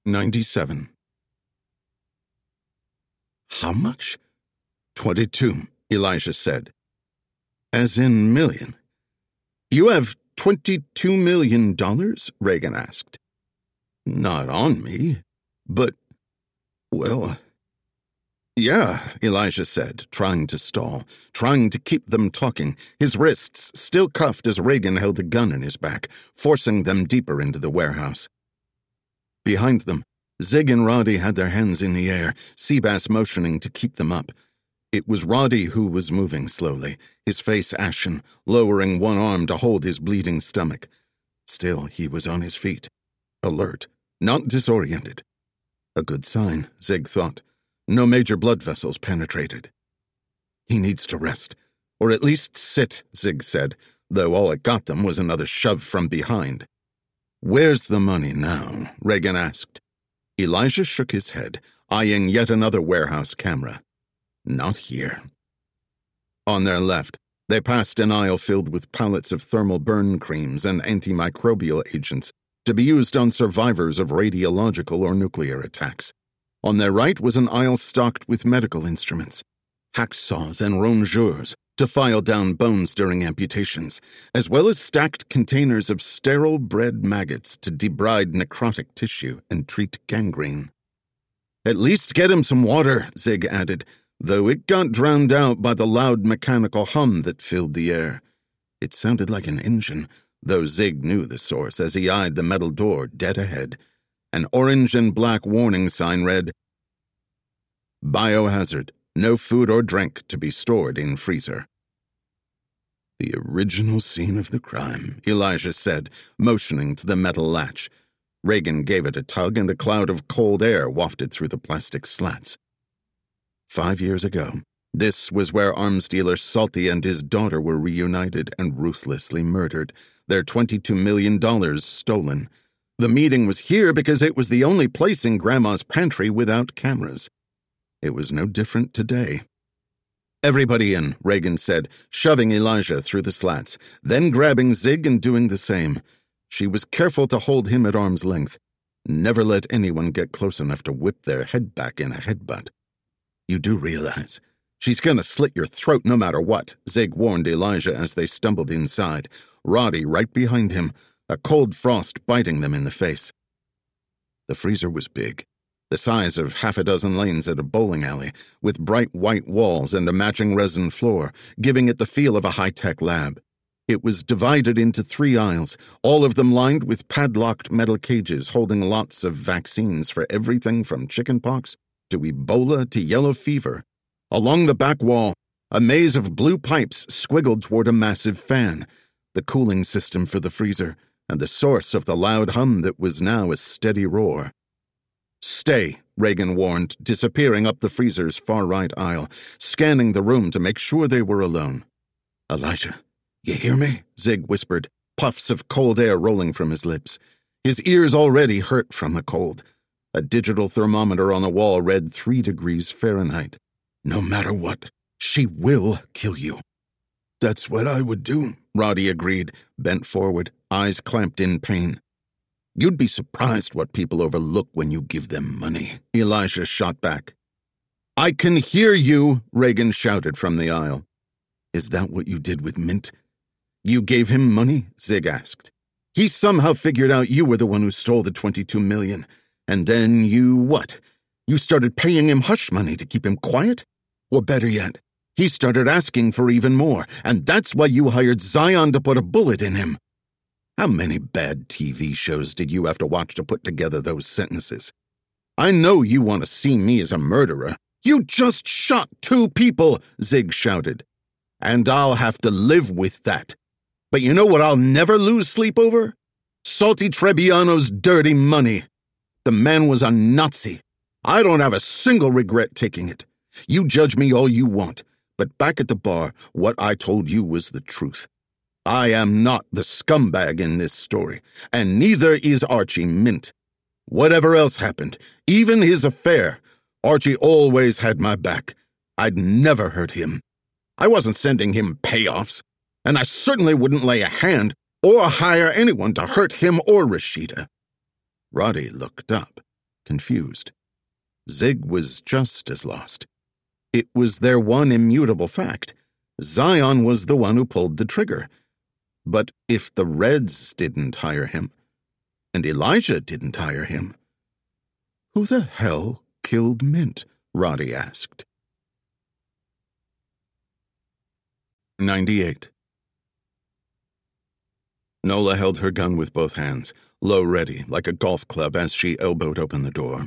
97. How much? 22, Elijah said. As in million. You have $22 million? Reagan asked. Not on me, but, well... Yeah, Elijah said, trying to stall, trying to keep them talking, his wrists still cuffed as Reagan held a gun in his back, forcing them deeper into the warehouse. Behind them, Zig and Roddy had their hands in the air, Seabass motioning to keep them up. It was Roddy who was moving slowly, his face ashen, lowering one arm to hold his bleeding stomach. Still, he was on his feet, alert, not disoriented. A good sign, Zig thought. No major blood vessels penetrated. He needs to rest, or at least sit, Zig said, though all it got them was another shove from behind. Where's the money now? Reagan asked. Elijah shook his head, eyeing yet another warehouse camera. Not here. On their left, they passed an aisle filled with pallets of thermal burn creams and antimicrobial agents to be used on survivors of radiological or nuclear attacks. On their right was an aisle stocked with medical instruments, hacksaws and rongeurs to file down bones during amputations, as well as stacked containers of sterile bred maggots to debride necrotic tissue and treat gangrene. At least get him some water, Zig added, though it got drowned out by the loud mechanical hum that filled the air. It sounded like an engine, though Zig knew the source as he eyed the metal door dead ahead. An orange and black warning sign read, Biohazard, no food or drink to be stored in freezer. The original scene of the crime, Elijah said, motioning to the metal latch. Reagan gave it a tug and a cloud of cold air wafted through the plastic slats. 5 years ago, this was where arms dealer Salty and his daughter were reunited and ruthlessly murdered, their $22 million stolen. The meeting was here because it was the only place in Grandma's pantry without cameras. It was no different today. Everybody in, Reagan said, shoving Elijah through the slats, then grabbing Zig and doing the same. She was careful to hold him at arm's length. Never let anyone get close enough to whip their head back in a headbutt. You do realize, she's gonna slit your throat no matter what, Zig warned Elijah as they stumbled inside, Roddy right behind him, a cold frost biting them in the face. The freezer was big, the size of half a dozen lanes at a bowling alley, with bright white walls and a matching resin floor, giving it the feel of a high-tech lab. It was divided into 3 aisles, all of them lined with padlocked metal cages holding lots of vaccines for everything from chickenpox to Ebola to yellow fever. Along the back wall, a maze of blue pipes squiggled toward a massive fan, the cooling system for the freezer, and the source of the loud hum that was now a steady roar. Stay, Reagan warned, disappearing up the freezer's far-right aisle, scanning the room to make sure they were alone. Elijah, you hear me? Zig whispered, puffs of cold air rolling from his lips. His ears already hurt from the cold. A digital thermometer on the wall read 3 degrees Fahrenheit. No matter what, she will kill you. That's what I would do, Roddy agreed, bent forward, eyes clamped in pain. You'd be surprised what people overlook when you give them money, Elijah shot back. I can hear you, Reagan shouted from the aisle. Is that what you did with Mint? You gave him money? Zig asked. He somehow figured out you were the one who stole the $22 million. And then you what? You started paying him hush money to keep him quiet? Or better yet, he started asking for even more, and that's why you hired Zion to put a bullet in him. How many bad TV shows did you have to watch to put together those sentences? I know you want to see me as a murderer. You just shot 2 people, Zig shouted. And I'll have to live with that. But you know what I'll never lose sleep over? Salty Trebbiano's dirty money. The man was a Nazi. I don't have a single regret taking it. You judge me all you want, but back at the bar, what I told you was the truth. I am not the scumbag in this story, and neither is Archie Mint. Whatever else happened, even his affair, Archie always had my back. I'd never hurt him. I wasn't sending him payoffs, and I certainly wouldn't lay a hand or hire anyone to hurt him or Rashida. Roddy looked up. confused. Zig was just as lost. It was their one immutable fact. Zion was the one who pulled the trigger. But if the Reds didn't hire him, and Elijah didn't hire him, who the hell killed Mint? Roddy asked. 98. Nola held her gun with both hands, low ready, like a golf club, as she elbowed open the door.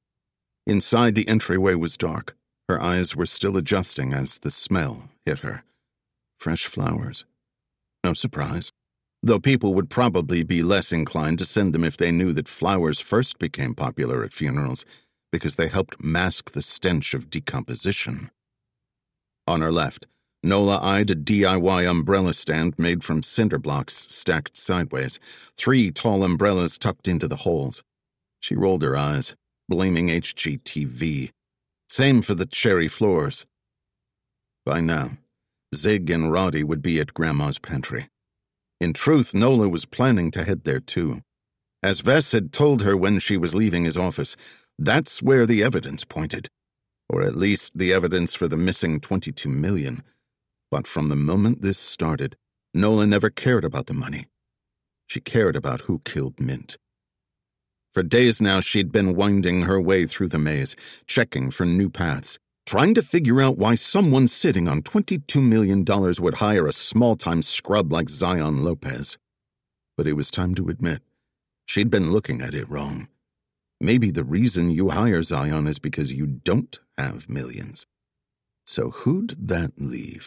Inside, the entryway was dark. Her eyes were still adjusting as the smell hit her. Fresh flowers. No surprise, though people would probably be less inclined to send them if they knew that flowers first became popular at funerals because they helped mask the stench of decomposition. On her left, Nola eyed a DIY umbrella stand made from cinder blocks stacked sideways, 3 tall umbrellas tucked into the holes. She rolled her eyes, blaming HGTV. Same for the cherry floors. By now, Zig and Roddy would be at Grandma's pantry. In truth, Nola was planning to head there too. As Vess had told her when she was leaving his office, that's where the evidence pointed. Or at least the evidence for the missing $22 million. But from the moment this started, Nola never cared about the money. She cared about who killed Mint. For days now, she'd been winding her way through the maze, checking for new paths, trying to figure out why someone sitting on $22 million would hire a small-time scrub like Zion Lopez. But it was time to admit, she'd been looking at it wrong. Maybe the reason you hire Zion is because you don't have millions. So who'd that leave?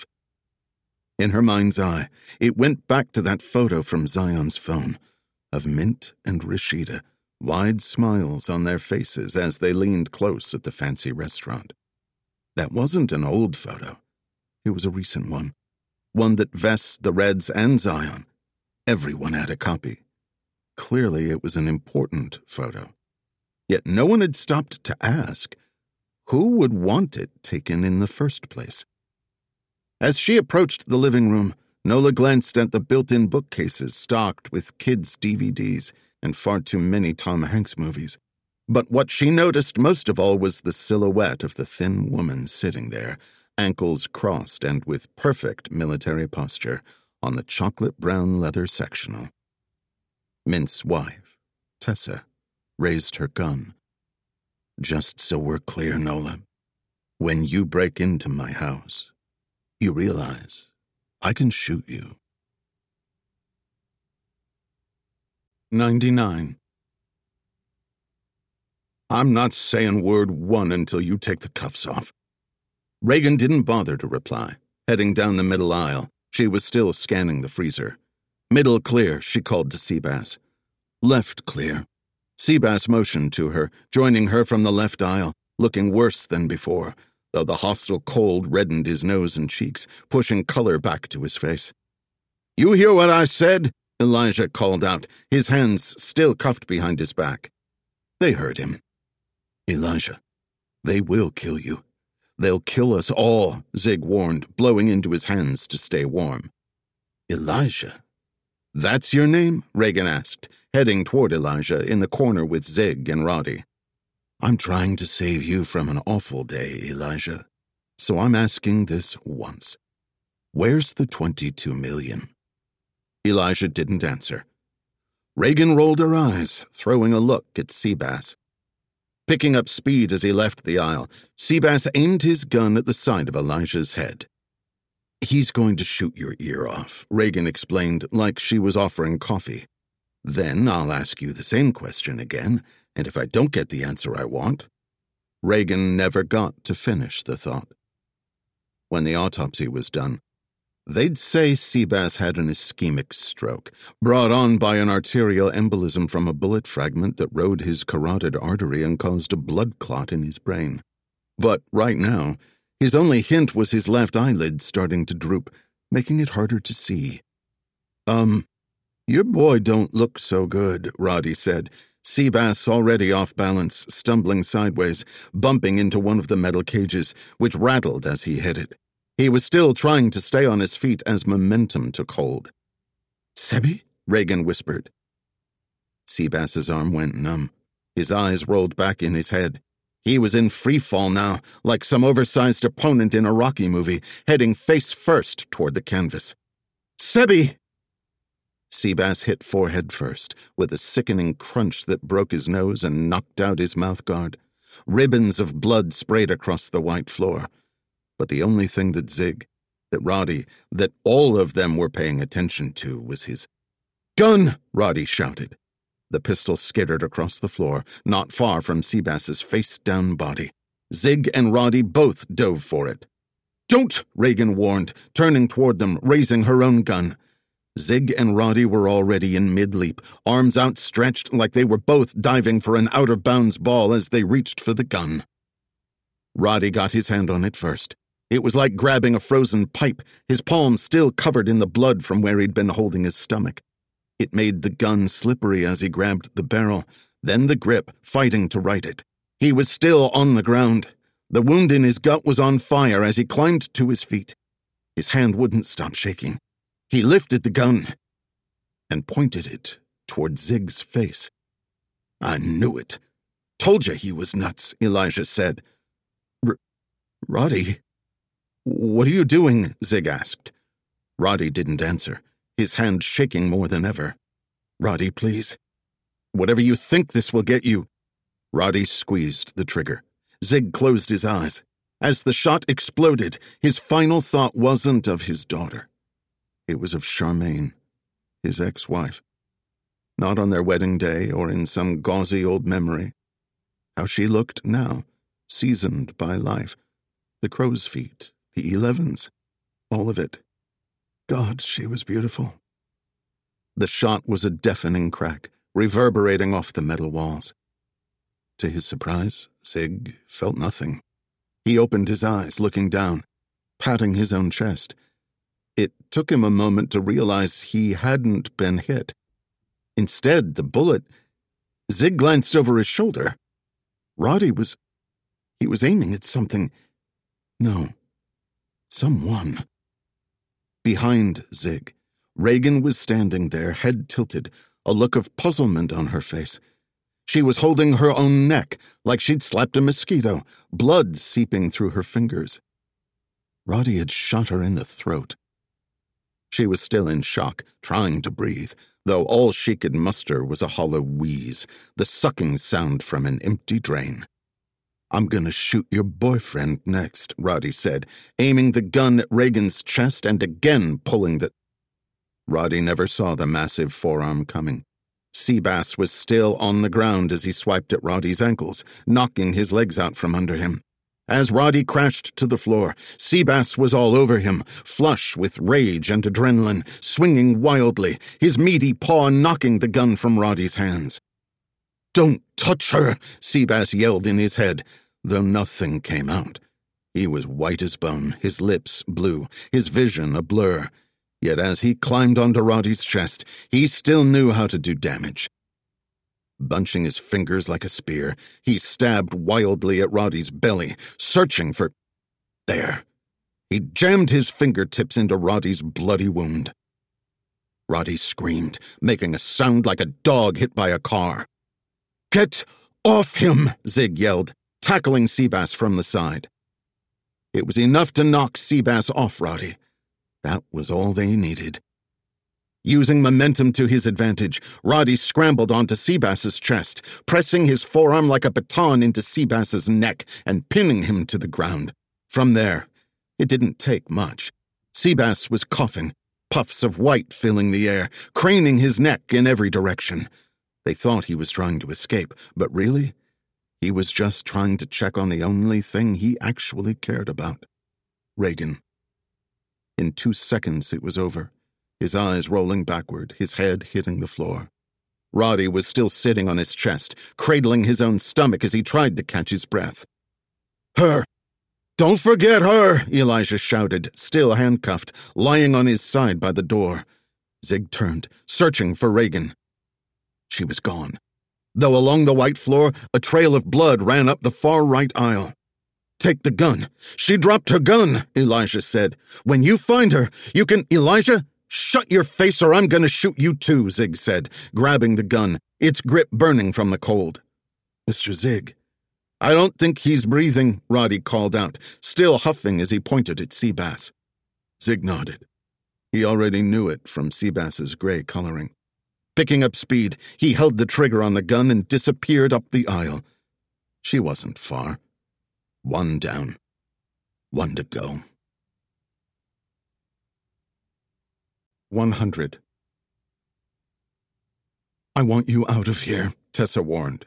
In her mind's eye, it went back to that photo from Zion's phone, of Mint and Rashida, wide smiles on their faces as they leaned close at the fancy restaurant. That wasn't an old photo. It was a recent one. One that Vess, the Reds, and Zion, everyone had a copy. Clearly it was an important photo. Yet no one had stopped to ask, who would want it taken in the first place? As she approached the living room, Nola glanced at the built-in bookcases stocked with kids' DVDs and far too many Tom Hanks movies. But what she noticed most of all was the silhouette of the thin woman sitting there, ankles crossed and with perfect military posture, on the chocolate-brown leather sectional. Mint's wife, Tessa, raised her gun. Just so we're clear, Nola, when you break into my house, you realize I can shoot you. 99. I'm not saying word one until you take the cuffs off. Reagan didn't bother to reply. Heading down the middle aisle, she was still scanning the freezer. Middle clear, she called to Seabass. Left clear. Seabass motioned to her, joining her from the left aisle, looking worse than before, though the hostile cold reddened his nose and cheeks, pushing color back to his face. You hear what I said? Elijah called out, his hands still cuffed behind his back. They heard him. Elijah, they will kill you. They'll kill us all, Zig warned, blowing into his hands to stay warm. Elijah? That's your name? Reagan asked, heading toward Elijah in the corner with Zig and Roddy. I'm trying to save you from an awful day, Elijah. So I'm asking this once. Where's the $22 million? Elijah didn't answer. Reagan rolled her eyes, throwing a look at Seabass. Picking up speed as he left the aisle, Seabass aimed his gun at the side of Elijah's head. He's going to shoot your ear off, Reagan explained like she was offering coffee. Then I'll ask you the same question again, and if I don't get the answer I want... Reagan never got to finish the thought. When the autopsy was done, they'd say Seabass had an ischemic stroke, brought on by an arterial embolism from a bullet fragment that rode his carotid artery and caused a blood clot in his brain. But right now, his only hint was his left eyelid starting to droop, making it harder to see. Your boy don't look so good, Roddy said, Seabass already off balance, stumbling sideways, bumping into one of the metal cages, which rattled as he hit it. He was still trying to stay on his feet as momentum took hold. Sebi? Reagan whispered. Seabass's arm went numb. His eyes rolled back in his head. He was in free fall now, like some oversized opponent in a Rocky movie, heading face first toward the canvas. "Sebi!" Seabass hit forehead first, with a sickening crunch that broke his nose and knocked out his mouthguard. Ribbons of blood sprayed across the white floor. But the only thing that Zig, that Roddy, that all of them were paying attention to was his gun, Roddy shouted. The pistol skittered across the floor, not far from Seabass's face-down body. Zig and Roddy both dove for it. "Don't!" Reagan warned, turning toward them, raising her own gun. Zig and Roddy were already in mid-leap, arms outstretched like they were both diving for an out-of-bounds ball as they reached for the gun. Roddy got his hand on it first. It was like grabbing a frozen pipe, his palm still covered in the blood from where he'd been holding his stomach. It made the gun slippery as he grabbed the barrel, then the grip, fighting to right it. He was still on the ground. The wound in his gut was on fire as he climbed to his feet. His hand wouldn't stop shaking. He lifted the gun and pointed it toward Zig's face. "I knew it. Told you he was nuts," Elijah said. "Roddy, what are you doing?" Zig asked. Roddy didn't answer, his hand shaking more than ever. "Roddy, please. Whatever you think this will get you." Roddy squeezed the trigger. Zig closed his eyes. As the shot exploded, his final thought wasn't of his daughter. It was of Charmaine, his ex-wife. Not on their wedding day or in some gauzy old memory. How she looked now, seasoned by life. The crow's feet, the 11s, all of it. God, she was beautiful. The shot was a deafening crack, reverberating off the metal walls. To his surprise, Zig felt nothing. He opened his eyes, looking down, patting his own chest. It took him a moment to realize he hadn't been hit. Instead, the bullet... Zig glanced over his shoulder. Roddy was aiming at something. No, someone. Behind Zig, Reagan was standing there, head tilted, a look of puzzlement on her face. She was holding her own neck, like she'd slapped a mosquito, blood seeping through her fingers. Roddy had shot her in the throat. She was still in shock, trying to breathe, though all she could muster was a hollow wheeze, the sucking sound from an empty drain. "I'm gonna shoot your boyfriend next," Roddy said, aiming the gun at Reagan's chest and again pulling the... Roddy never saw the massive forearm coming. Seabass was still on the ground as he swiped at Roddy's ankles, knocking his legs out from under him. As Roddy crashed to the floor, Seabass was all over him, flush with rage and adrenaline, swinging wildly, his meaty paw knocking the gun from Roddy's hands. "Don't touch her," Seabass yelled in his head, though nothing came out. He was white as bone, his lips blue, his vision a blur. Yet as he climbed onto Roddy's chest, he still knew how to do damage. Bunching his fingers like a spear, he stabbed wildly at Roddy's belly, searching for... There. He jammed his fingertips into Roddy's bloody wound. Roddy screamed, making a sound like a dog hit by a car. "Get off him!" Zig yelled, tackling Seabass from the side. It was enough to knock Seabass off Roddy. That was all they needed. Using momentum to his advantage, Roddy scrambled onto Seabass's chest, pressing his forearm like a baton into Seabass's neck and pinning him to the ground. From there, it didn't take much. Seabass was coughing, puffs of white filling the air, craning his neck in every direction. They thought he was trying to escape, but really, he was just trying to check on the only thing he actually cared about. Reagan. In 2 seconds it was over, his eyes rolling backward, his head hitting the floor. Roddy was still sitting on his chest, cradling his own stomach as he tried to catch his breath. "Her! Don't forget her!" Elijah shouted, still handcuffed, lying on his side by the door. Zig turned, searching for Reagan. She was gone, though along the white floor a trail of blood ran up the far right aisle. "Take the gun. She dropped her gun," Elijah said. "When you find her, you can—" "Elijah, shut your face or I'm gonna shoot you too," Zig said, grabbing the gun, its grip burning from the cold. Mr. Zig. I don't think he's breathing, Roddy called out, still huffing as he pointed at Seabass. Zig nodded. He already knew it from Seabass's gray coloring. Picking up speed, he held the trigger on the gun and disappeared up the aisle. She wasn't far. One down. One to go. 100. I want you out of here, Tessa warned.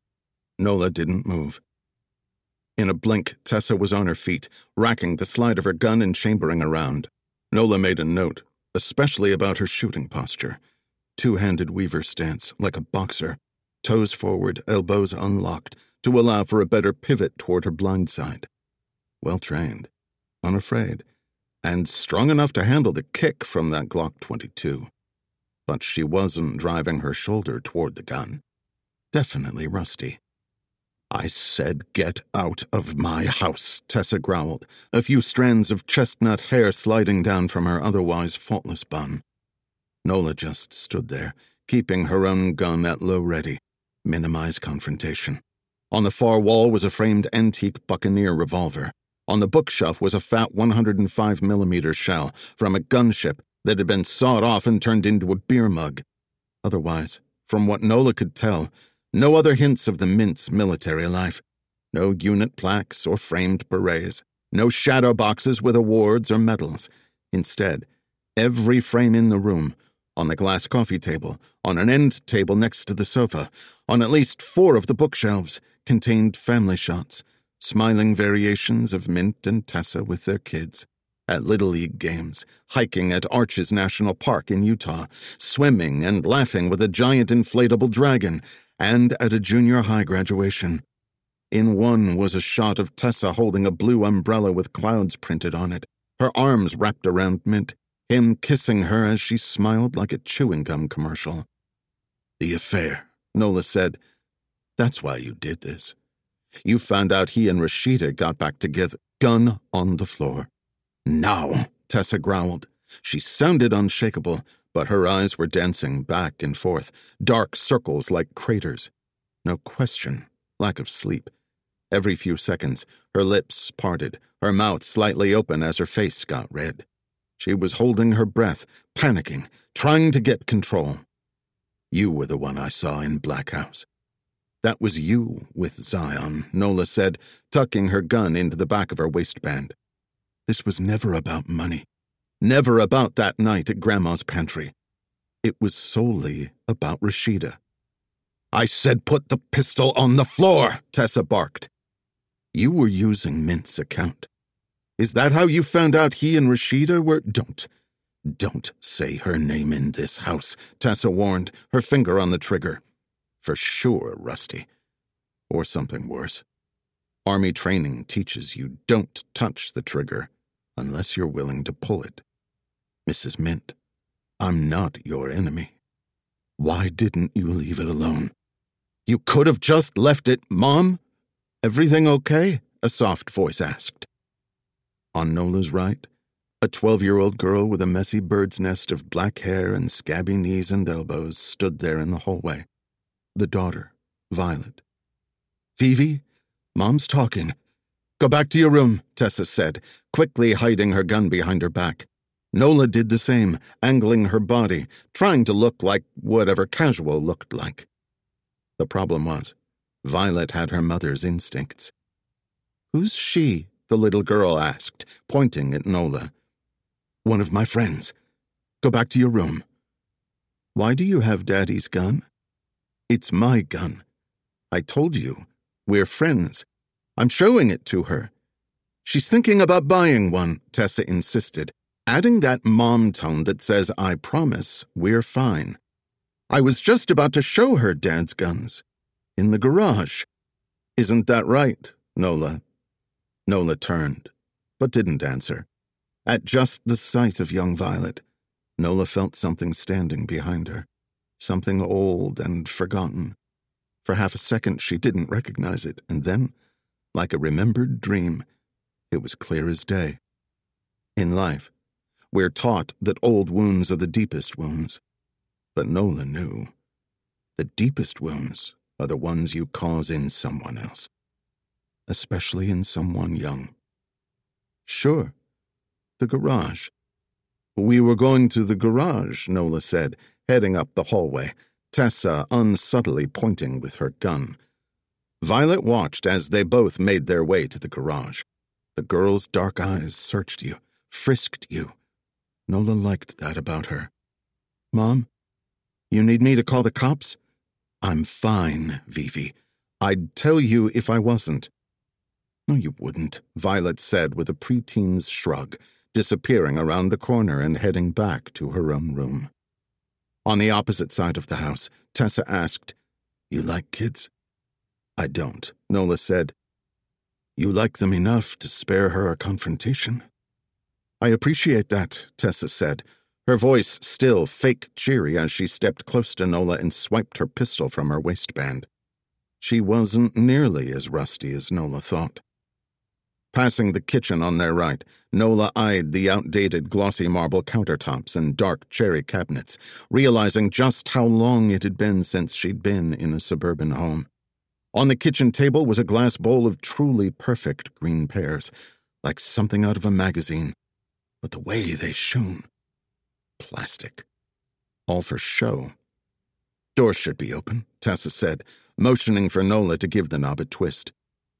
Nola didn't move. In a blink, Tessa was on her feet, racking the slide of her gun and chambering around. Nola made a note, especially about her shooting posture. Two-handed weaver stance, like a boxer, toes forward, elbows unlocked, to allow for a better pivot toward her blind side. Well-trained, unafraid, and strong enough to handle the kick from that Glock 22. But she wasn't driving her shoulder toward the gun. Definitely rusty. I said get out of my house, Tessa growled, a few strands of chestnut hair sliding down from her otherwise faultless bun. Nola just stood there, keeping her own gun at low ready. Minimize confrontation. On the far wall was a framed antique Buccaneer revolver. On the bookshelf was a fat 105mm shell from a gunship that had been sawed off and turned into a beer mug. Otherwise, from what Nola could tell, no other hints of the Mint's military life. No unit plaques or framed berets. No shadow boxes with awards or medals. Instead, every frame in the room, on the glass coffee table, on an end table next to the sofa, on at least 4 of the bookshelves, contained family shots, smiling variations of Mint and Tessa with their kids, at Little League games, hiking at Arches National Park in Utah, swimming and laughing with a giant inflatable dragon, and at a junior high graduation. In one was a shot of Tessa holding a blue umbrella with clouds printed on it, her arms wrapped around Mint, him kissing her as she smiled like a chewing gum commercial. The affair, Nola said. That's why you did this. You found out he and Rashida got back together, gun on the floor. Now, Tessa growled. She sounded unshakable, but her eyes were dancing back and forth, dark circles like craters. No question, lack of sleep. Every few seconds, her lips parted, her mouth slightly open as her face got red. She was holding her breath, panicking, trying to get control. You were the one I saw in Black House. That was you with Zion, Nola said, tucking her gun into the back of her waistband. This was never about money. Never about that night at Grandma's pantry. It was solely about Rashida. I said put the pistol on the floor, Tessa barked. You were using Mint's account. Is that how you found out he and Rashida were? Don't say her name in this house, Tessa warned, her finger on the trigger. For sure, Rusty. Or something worse. Army training teaches you don't touch the trigger unless you're willing to pull it. Mrs. Mint, I'm not your enemy. Why didn't you leave it alone? You could have just left it, Mom. Everything okay? A soft voice asked. On Nola's right, a 12-year-old girl with a messy bird's nest of black hair and scabby knees and elbows stood there in the hallway. The daughter, Violet. Vivi, Mom's talking. Go back to your room, Tessa said, quickly hiding her gun behind her back. Nola did the same, angling her body, trying to look like whatever casual looked like. The problem was, Violet had her mother's instincts. Who's she? The little girl asked, pointing at Nola. One of my friends. Go back to your room. Why do you have Daddy's gun? It's my gun. I told you, we're friends. I'm showing it to her. She's thinking about buying one, Tessa insisted, adding that mom tone that says, I promise, we're fine. I was just about to show her Dad's guns. In the garage. Isn't that right, Nola? Nola turned, but didn't answer. At just the sight of young Violet, Nola felt something standing behind her. Something old and forgotten. For half a second she didn't recognize it, and then, like a remembered dream, it was clear as day. In life, we're taught that old wounds are the deepest wounds. But Nola knew. The deepest wounds are the ones you cause in someone else, especially in someone young. Sure, the garage. We were going to the garage, Nola said, heading up the hallway, Tessa unsubtly pointing with her gun. Violet watched as they both made their way to the garage. The girl's dark eyes searched you, frisked you. Nola liked that about her. Mom, you need me to call the cops? I'm fine, Vivi. I'd tell you if I wasn't. No, you wouldn't, Violet said with a preteen's shrug, disappearing around the corner and heading back to her own room. On the opposite side of the house, Tessa asked, You like kids? I don't, Nola said. You like them enough to spare her a confrontation? I appreciate that, Tessa said, her voice still fake cheery as she stepped close to Nola and swiped her pistol from her waistband. She wasn't nearly as rusty as Nola thought. Passing the kitchen on their right, Nola eyed the outdated glossy marble countertops and dark cherry cabinets, realizing just how long it had been since she'd been in a suburban home. On the kitchen table was a glass bowl of truly perfect green pears, like something out of a magazine. But the way they shone. Plastic. All for show. Door should be open, Tessa said, motioning for Nola to give the knob a twist.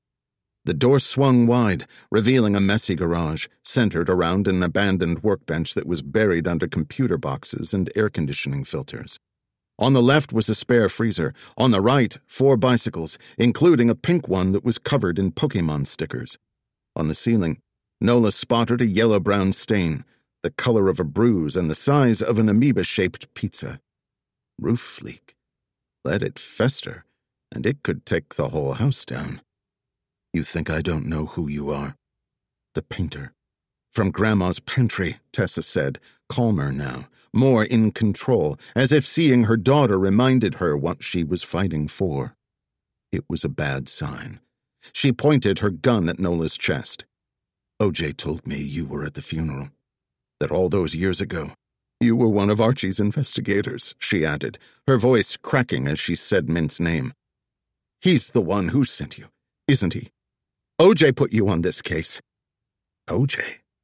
The door swung wide, revealing a messy garage, centered around an abandoned workbench that was buried under computer boxes and air conditioning filters. On the left was a spare freezer. On the right, 4 bicycles, including a pink one that was covered in Pokémon stickers. On the ceiling, Nola spotted a yellow-brown stain, the color of a bruise and the size of an amoeba-shaped pizza. Roof leak. Let it fester, and it could take the whole house down. You think I don't know who you are? The painter. From Grandma's pantry, Tessa said, calmer now, more in control, as if seeing her daughter reminded her what she was fighting for. It was a bad sign. She pointed her gun at Nola's chest. OJ told me you were at the funeral. That all those years ago, you were one of Archie's investigators, she added, her voice cracking as she said Mint's name. He's the one who sent you, isn't he? OJ put you on this case. OJ?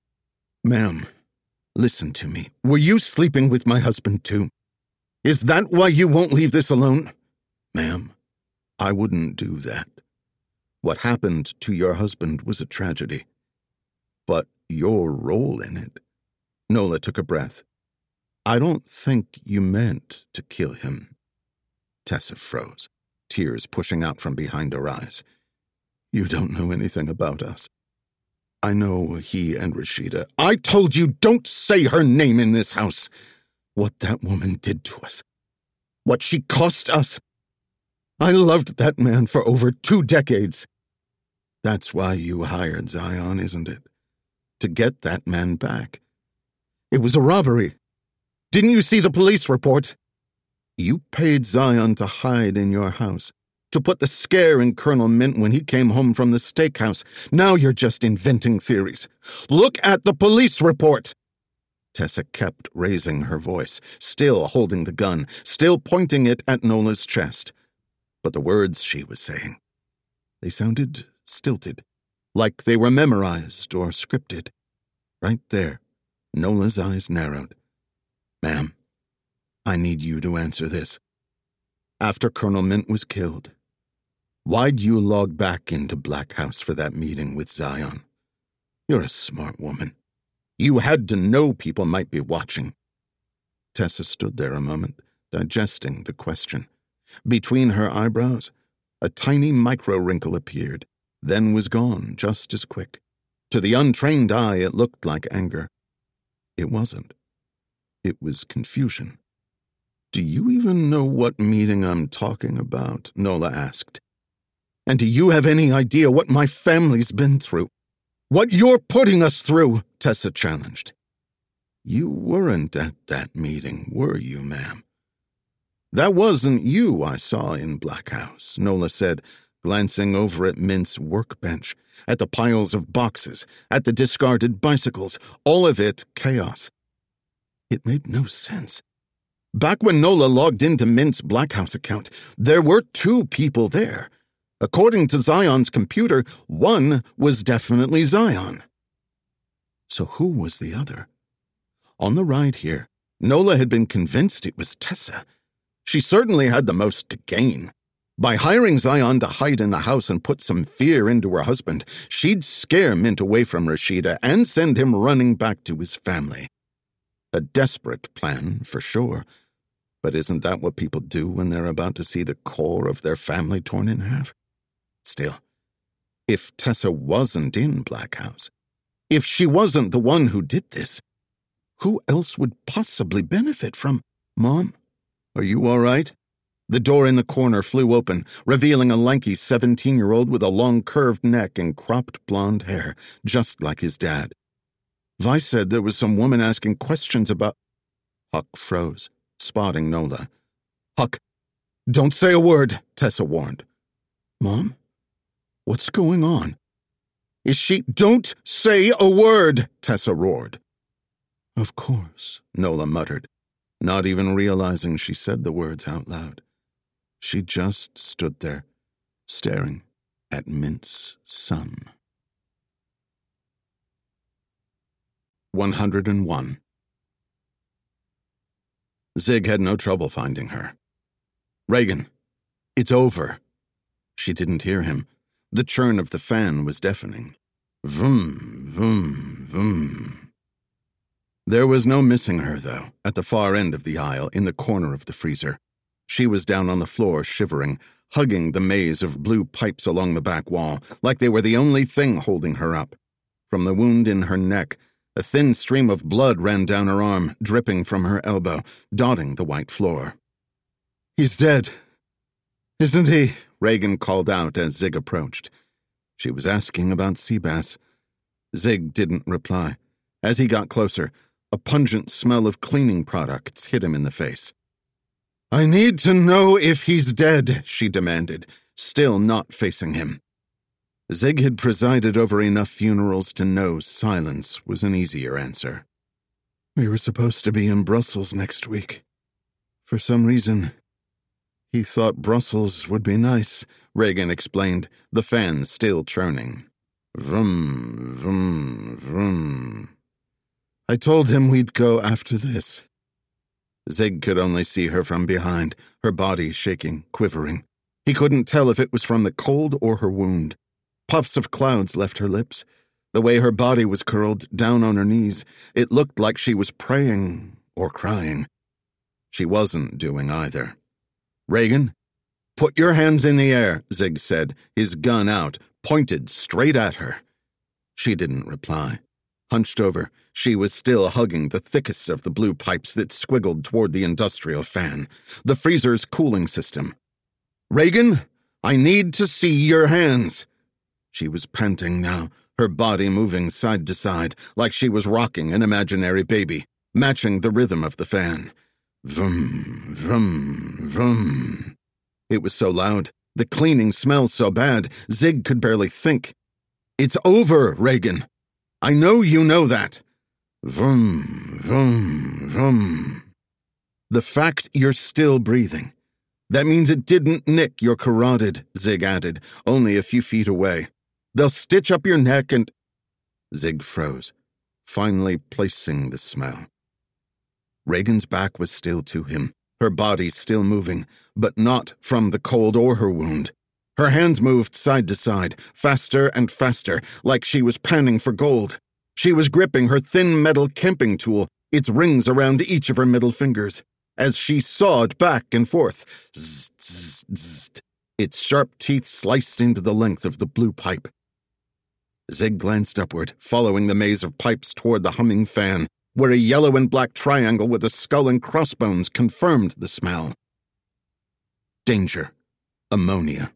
Ma'am, listen to me. Were you sleeping with my husband too? Is that why you won't leave this alone? Ma'am, I wouldn't do that. What happened to your husband was a tragedy. But your role in it... Nola took a breath. I don't think you meant to kill him. Tessa froze, tears pushing out from behind her eyes. You don't know anything about us. I know he and Rashida. I told you don't say her name in this house. What that woman did to us. What she cost us. I loved that man for over 2 decades. That's why you hired Zion, isn't it? To get that man back. It was a robbery. Didn't you see the police report? You paid Zion to hide in your house, to put the scare in Colonel Mint when he came home from the steakhouse. Now you're just inventing theories. Look at the police report! Tessa kept raising her voice, still holding the gun, still pointing it at Nola's chest. But the words she was saying, they sounded stilted, like they were memorized or scripted. Right there, Nola's eyes narrowed. Ma'am, I need you to answer this. After Colonel Mint was killed, why'd you log back into Black House for that meeting with Zion? You're a smart woman. You had to know people might be watching. Tessa stood there a moment, digesting the question. Between her eyebrows, a tiny micro-wrinkle appeared, then was gone just as quick. To the untrained eye, it looked like anger. It wasn't. It was confusion. Do you even know what meeting I'm talking about? Nola asked. And do you have any idea what my family's been through? What you're putting us through? Tessa challenged. You weren't at that meeting, were you, ma'am? That wasn't you I saw in Black House, Nola said, glancing over at Mint's workbench, at the piles of boxes, at the discarded bicycles, all of it chaos. It made no sense. Back when Nola logged into Mint's Blackhouse account, there were 2 people there. According to Zion's computer, one was definitely Zion. So who was the other? On the ride here, Nola had been convinced it was Tessa. She certainly had the most to gain. By hiring Zion to hide in the house and put some fear into her husband, she'd scare Mint away from Rashida and send him running back to his family. A desperate plan, for sure. But isn't that what people do when they're about to see the core of their family torn in half? Still, if Tessa wasn't in Blackhouse, if she wasn't the one who did this, who else would possibly benefit from? Mom, are you all right? The door in the corner flew open, revealing a lanky 17-year-old with a long curved neck and cropped blonde hair, just like his dad. Vi said there was some woman asking questions about... Huck froze, spotting Nola. Huck, don't say a word, Tessa warned. Mom? What's going on? Is she... Don't say a word, Tessa roared. Of course, Nola muttered, not even realizing she said the words out loud. She just stood there, staring at Mint's son. 101. Zig had no trouble finding her. Reagan, it's over. She didn't hear him. The churn of the fan was deafening. Vroom, vroom, vroom. There was no missing her, though, at the far end of the aisle, in the corner of the freezer. She was down on the floor, shivering, hugging the maze of blue pipes along the back wall, like they were the only thing holding her up. From the wound in her neck, a thin stream of blood ran down her arm, dripping from her elbow, dotting the white floor. He's dead, isn't he? Reagan called out as Zig approached. She was asking about Seabass. Zig didn't reply. As he got closer, a pungent smell of cleaning products hit him in the face. I need to know if he's dead, she demanded, still not facing him. Zig had presided over enough funerals to know silence was an easier answer. We were supposed to be in Brussels next week. For some reason, he thought Brussels would be nice, Reagan explained, the fan still churning. Vroom, vroom, vroom. I told him we'd go after this. Zig could only see her from behind, her body shaking, quivering. He couldn't tell if it was from the cold or her wound. Puffs of clouds left her lips. The way her body was curled down on her knees, it looked like she was praying or crying. She wasn't doing either. Reagan, put your hands in the air, Zig said, his gun out, pointed straight at her. She didn't reply. Hunched over, she was still hugging the thickest of the blue pipes that squiggled toward the industrial fan, the freezer's cooling system. Reagan, I need to see your hands. She was panting now, her body moving side to side, like she was rocking an imaginary baby, matching the rhythm of the fan. Vroom, vroom, vroom. It was so loud, the cleaning smelled so bad, Zig could barely think. It's over, Reagan. I know you know that. Vroom, vroom, vroom. The fact you're still breathing. That means it didn't nick your carotid, Zig added, only a few feet away. They'll stitch up your neck and... Zig froze, finally placing the smell. Reagan's back was still to him, her body still moving, but not from the cold or her wound. Her hands moved side to side, faster and faster, like she was panning for gold. She was gripping her thin metal camping tool, its rings around each of her middle fingers, as she sawed back and forth. Zzz, zzz, zzz. Its sharp teeth sliced into the length of the blue pipe. Zig glanced upward, following the maze of pipes toward the humming fan, where a yellow and black triangle with a skull and crossbones confirmed the smell. Danger. Ammonia.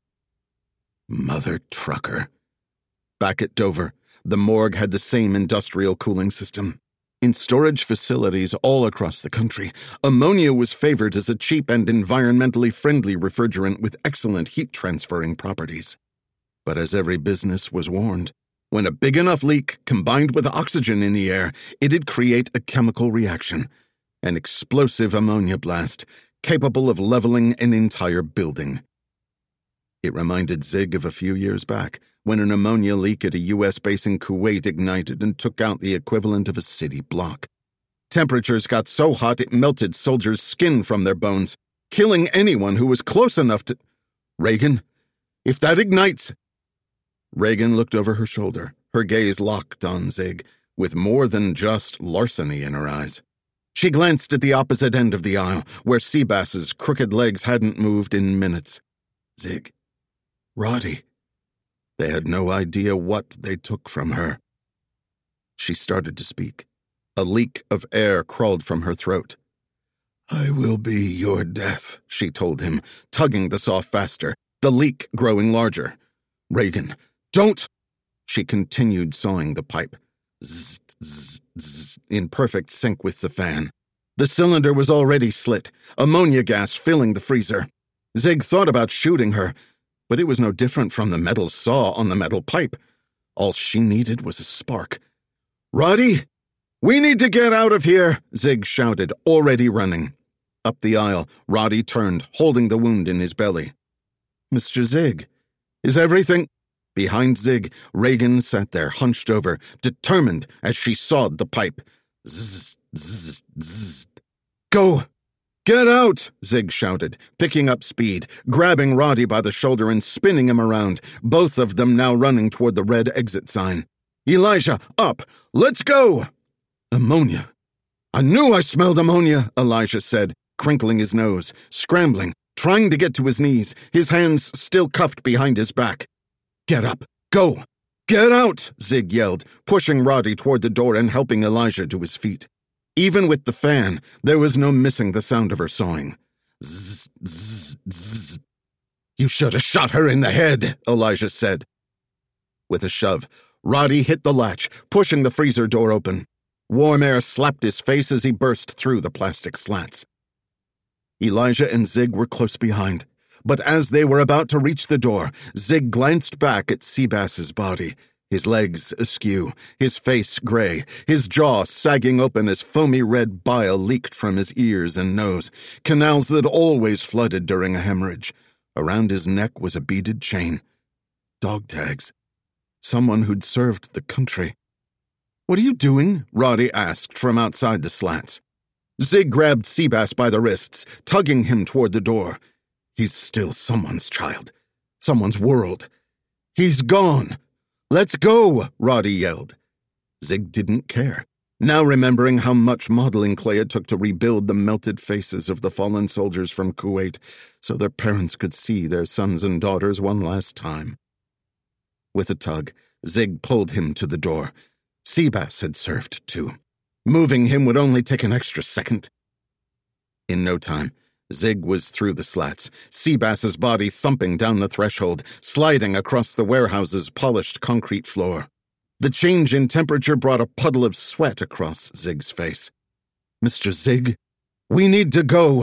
Mother trucker. Back at Dover, the morgue had the same industrial cooling system. In storage facilities all across the country, ammonia was favored as a cheap and environmentally friendly refrigerant with excellent heat-transferring properties. But as every business was warned, when a big enough leak combined with oxygen in the air, it'd create a chemical reaction, an explosive ammonia blast capable of leveling an entire building. It reminded Zig of a few years back, when an ammonia leak at a U.S. base in Kuwait ignited and took out the equivalent of a city block. Temperatures got so hot it melted soldiers' skin from their bones, killing anyone who was close enough to— "Regan, if that ignites—" Regan looked over her shoulder, her gaze locked on Zig, with more than just larceny in her eyes. She glanced at the opposite end of the aisle, where Seabass's crooked legs hadn't moved in minutes. Zig. Roddy. They had no idea what they took from her. She started to speak. A leak of air crawled from her throat. "I will be your death," she told him, tugging the saw faster, the leak growing larger. "Regan, don't—" She continued sawing the pipe. Zzz, zzz, zzz, in perfect sync with the fan. The cylinder was already slit, ammonia gas filling the freezer. Zig thought about shooting her, but it was no different from the metal saw on the metal pipe. All she needed was a spark. "Roddy, we need to get out of here," Zig shouted, already running. Up the aisle, Roddy turned, holding the wound in his belly. "Mr. Zig, is everything—" Behind Zig, Regan sat there, hunched over, determined as she sawed the pipe. Zzz, zzz, zzz. "Go! Get out!" Zig shouted, picking up speed, grabbing Roddy by the shoulder and spinning him around, both of them now running toward the red exit sign. "Elijah, up! Let's go!" "Ammonia. I knew I smelled ammonia," Elijah said, crinkling his nose, scrambling, trying to get to his knees, his hands still cuffed behind his back. "Get up! Go! Get out!" Zig yelled, pushing Roddy toward the door and helping Elijah to his feet. Even with the fan, there was no missing the sound of her sawing. Zzz, zzz, zzz. "You should have shot her in the head," Elijah said. With a shove, Roddy hit the latch, pushing the freezer door open. Warm air slapped his face as he burst through the plastic slats. Elijah and Zig were close behind, but as they were about to reach the door, Zig glanced back at Seabass's body, his legs askew, his face gray, his jaw sagging open as foamy red bile leaked from his ears and nose, canals that always flooded during a hemorrhage. Around his neck was a beaded chain. Dog tags. Someone who'd served the country. "What are you doing?" Roddy asked from outside the slats. Zig grabbed Seabass by the wrists, tugging him toward the door. He's still someone's child. Someone's world. He's gone. "Let's go," Roddy yelled. Zig didn't care, now remembering how much modeling clay it took to rebuild the melted faces of the fallen soldiers from Kuwait so their parents could see their sons and daughters one last time. With a tug, Zig pulled him to the door. Seabass had served, too. Moving him would only take an extra second. In no time, Zig was through the slats, Seabass's body thumping down the threshold, sliding across the warehouse's polished concrete floor. The change in temperature brought a puddle of sweat across Zig's face. "Mr. Zig, we need to go."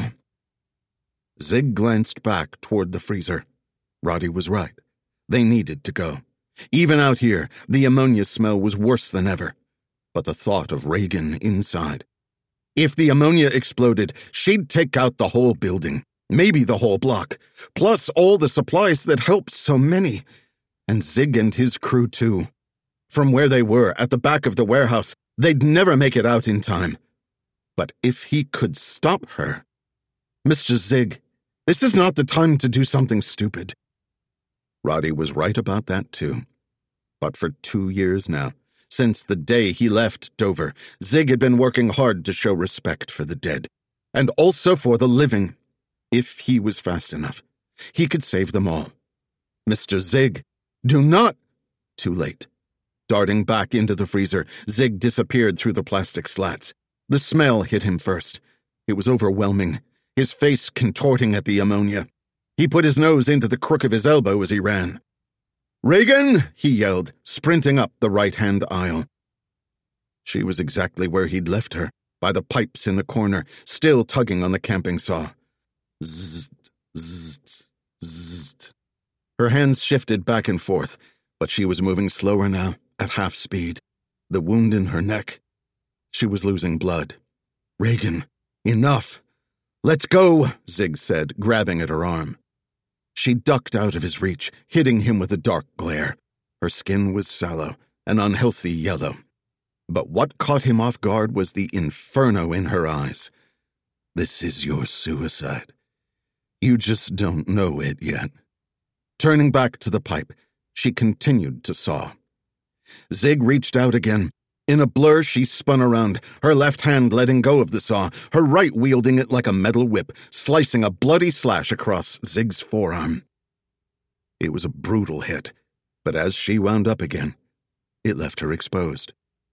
Zig glanced back toward the freezer. Roddy was right. They needed to go. Even out here, the ammonia smell was worse than ever. But the thought of Regan inside. If the ammonia exploded, she'd take out the whole building, maybe the whole block, plus all the supplies that helped so many. And Zig and his crew, too. From where they were, at the back of the warehouse, they'd never make it out in time. But if he could stop her... "Mr. Zig, this is not the time to do something stupid." Roddy was right about that, too. But for 2 years now, since the day he left Dover, Zig had been working hard to show respect for the dead, and also for the living. If he was fast enough, he could save them all. "Mr. Zig, do not—" Too late. Darting back into the freezer, Zig disappeared through the plastic slats. The smell hit him first. It was overwhelming, his face contorting at the ammonia. He put his nose into the crook of his elbow as he ran. "Regan!" he yelled, sprinting up the right-hand aisle. She was exactly where he'd left her, by the pipes in the corner, still tugging on the camping saw. Zzz, zzz, zzz. Her hands shifted back and forth, but she was moving slower now, at half speed. The wound in her neck. She was losing blood. "Regan, Enough. Let's go, Zig said, grabbing at her arm. She ducked out of his reach, hitting him with a dark glare. Her skin was sallow, an unhealthy yellow. But what caught him off guard was the inferno in her eyes. This is your suicide. You just don't know it yet. Turning back to the pipe, she continued to saw. Zig reached out again. In a blur, she spun around, her left hand letting go of the saw, her right wielding it like a metal whip, slicing a bloody slash across Zig's forearm. It was a brutal hit, but as she wound up again, it left her exposed.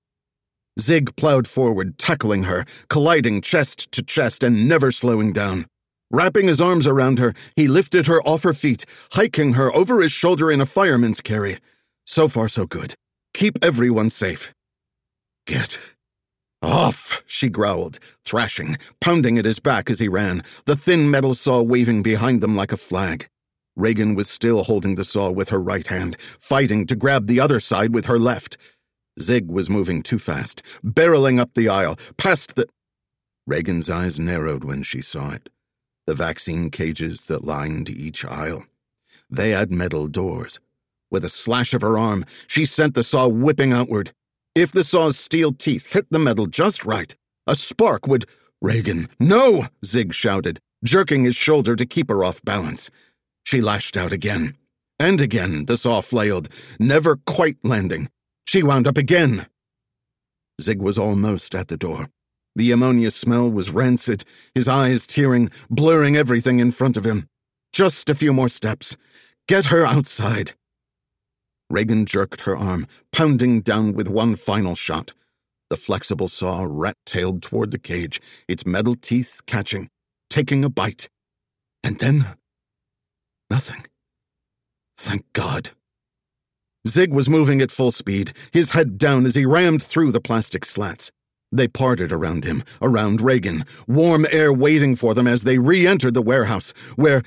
Zig plowed forward, tackling her, colliding chest to chest and never slowing down. Wrapping his arms around her, he lifted her off her feet, hiking her over his shoulder in a fireman's carry. So far, so good. Keep everyone safe. Get off, she growled, thrashing, pounding at his back as he ran, the thin metal saw waving behind them like a flag. Regan was still holding the saw with her right hand, fighting to grab the other side with her left. Zig was moving too fast, barreling up the aisle, past the... Regan's eyes narrowed when she saw it. The vaccine cages that lined each aisle. They had metal doors. With a slash of her arm, she sent the saw whipping outward. If the saw's steel teeth hit the metal just right, a spark would... Regan, no! Zig shouted, jerking his shoulder to keep her off balance. She lashed out again. And again the saw flailed, never quite landing. She wound up again. Zig was almost at the door. The ammonia smell was rancid, his eyes tearing, blurring everything in front of him. Just a few more steps. Get her outside. Regan jerked her arm, pounding down with one final shot. The flexible saw rat-tailed toward the cage, its metal teeth catching, taking a bite. And then... nothing. Thank God. Zig was moving at full speed, his head down as he rammed through the plastic slats. They parted around him, around Regan, warm air waiting for them as they re-entered the warehouse, where...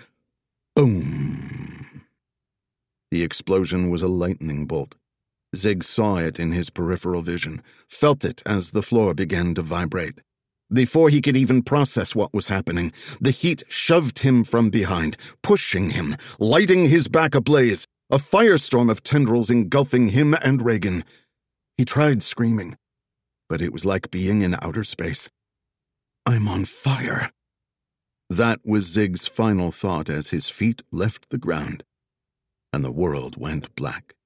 boom. The explosion was a lightning bolt. Zig saw it in his peripheral vision, felt it as the floor began to vibrate. Before he could even process what was happening, the heat shoved him from behind, pushing him, lighting his back ablaze, a firestorm of tendrils engulfing him and Regan. He tried screaming, but it was like being in outer space. I'm on fire. That was Zig's final thought as his feet left the ground, and the world went black.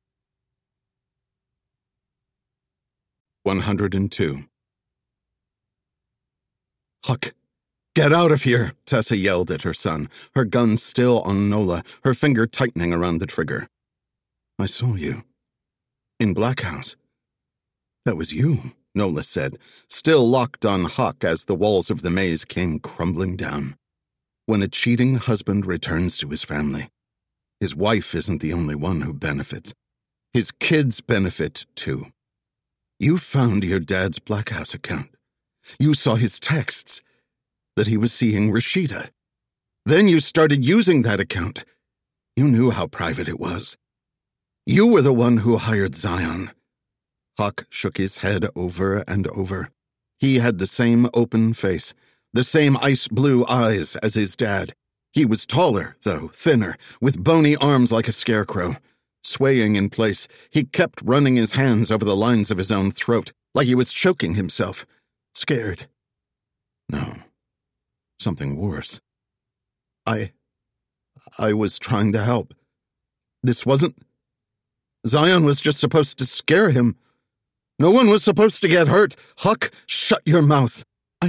102. Huck, get out of here, Tessa yelled at her son, her gun still on Nola, her finger tightening around the trigger. I saw you. In Black House. That was you, Nola said, still locked on Huck as the walls of the maze came crumbling down. When a cheating husband returns to his family, his wife isn't the only one who benefits. His kids benefit too. You found your dad's Black House account. You saw his texts, that he was seeing Rashida. Then you started using that account. You knew how private it was. You were the one who hired Zion. Huck shook his head over and over. He had the same open face, the same ice-blue eyes as his dad. He was taller, though, thinner, with bony arms like a scarecrow. Swaying in place, he kept running his hands over the lines of his own throat, like he was choking himself. Scared. No. Something worse. I was trying to help. This wasn't... Zion was just supposed to scare him. No one was supposed to get hurt. Huck, shut your mouth.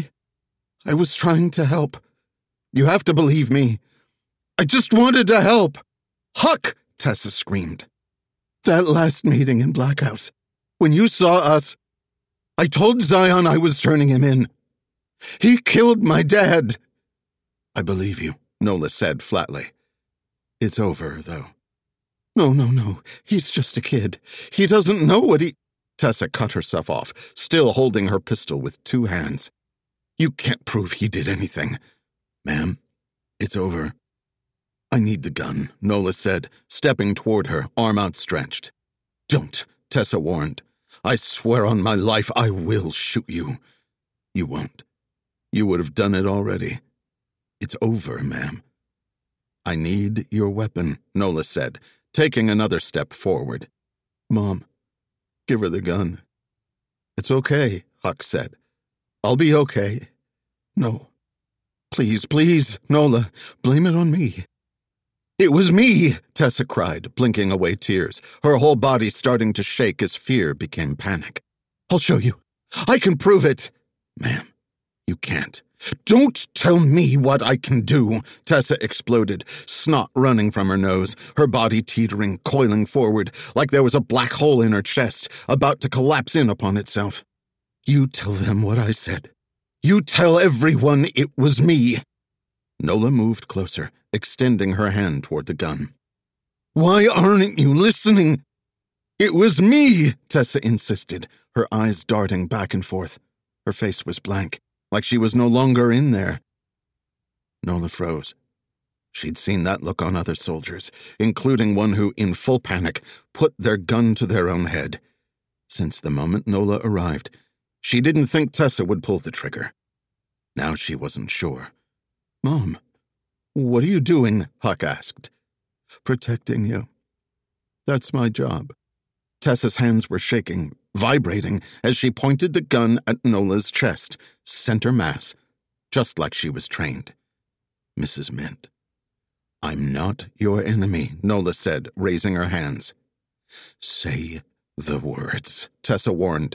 I was trying to help. You have to believe me. I just wanted to help. Huck, Tessa screamed. That last meeting in Black House, when you saw us, I told Zion I was turning him in. He killed my dad. I believe you, Nola said flatly. It's over, though. No. He's just a kid. He doesn't know what he... Tessa cut herself off, still holding her pistol with two hands. You can't prove he did anything. Ma'am, it's over. I need the gun, Nola said, stepping toward her, arm outstretched. Don't, Tessa warned. I swear on my life I will shoot you. You won't. You would have done it already. It's over, ma'am. I need your weapon, Nola said, taking another step forward. Mom, give her the gun. It's okay, Huck said. I'll be okay. No. Please, please, Nola, blame it on me. It was me, Tessa cried, blinking away tears, her whole body starting to shake as fear became panic. I'll show you. I can prove it. Ma'am, you can't. Don't tell me what I can do, Tessa exploded, snot running from her nose, her body teetering, coiling forward, like there was a black hole in her chest, about to collapse in upon itself. You tell them what I said. You tell everyone it was me. Nola moved closer, extending her hand toward the gun. Why aren't you listening? It was me, Tessa insisted, her eyes darting back and forth. Her face was blank, like she was no longer in there. Nola froze. She'd seen that look on other soldiers, including one who, in full panic, put their gun to their own head. Since the moment Nola arrived, she didn't think Tessa would pull the trigger. Now she wasn't sure. Mom, what are you doing? Huck asked. Protecting you. That's my job. Tessa's hands were shaking, vibrating, as she pointed the gun at Nola's chest, center mass, just like she was trained. Mrs. Mint. I'm not your enemy, Nola said, raising her hands. Say the words, Tessa warned.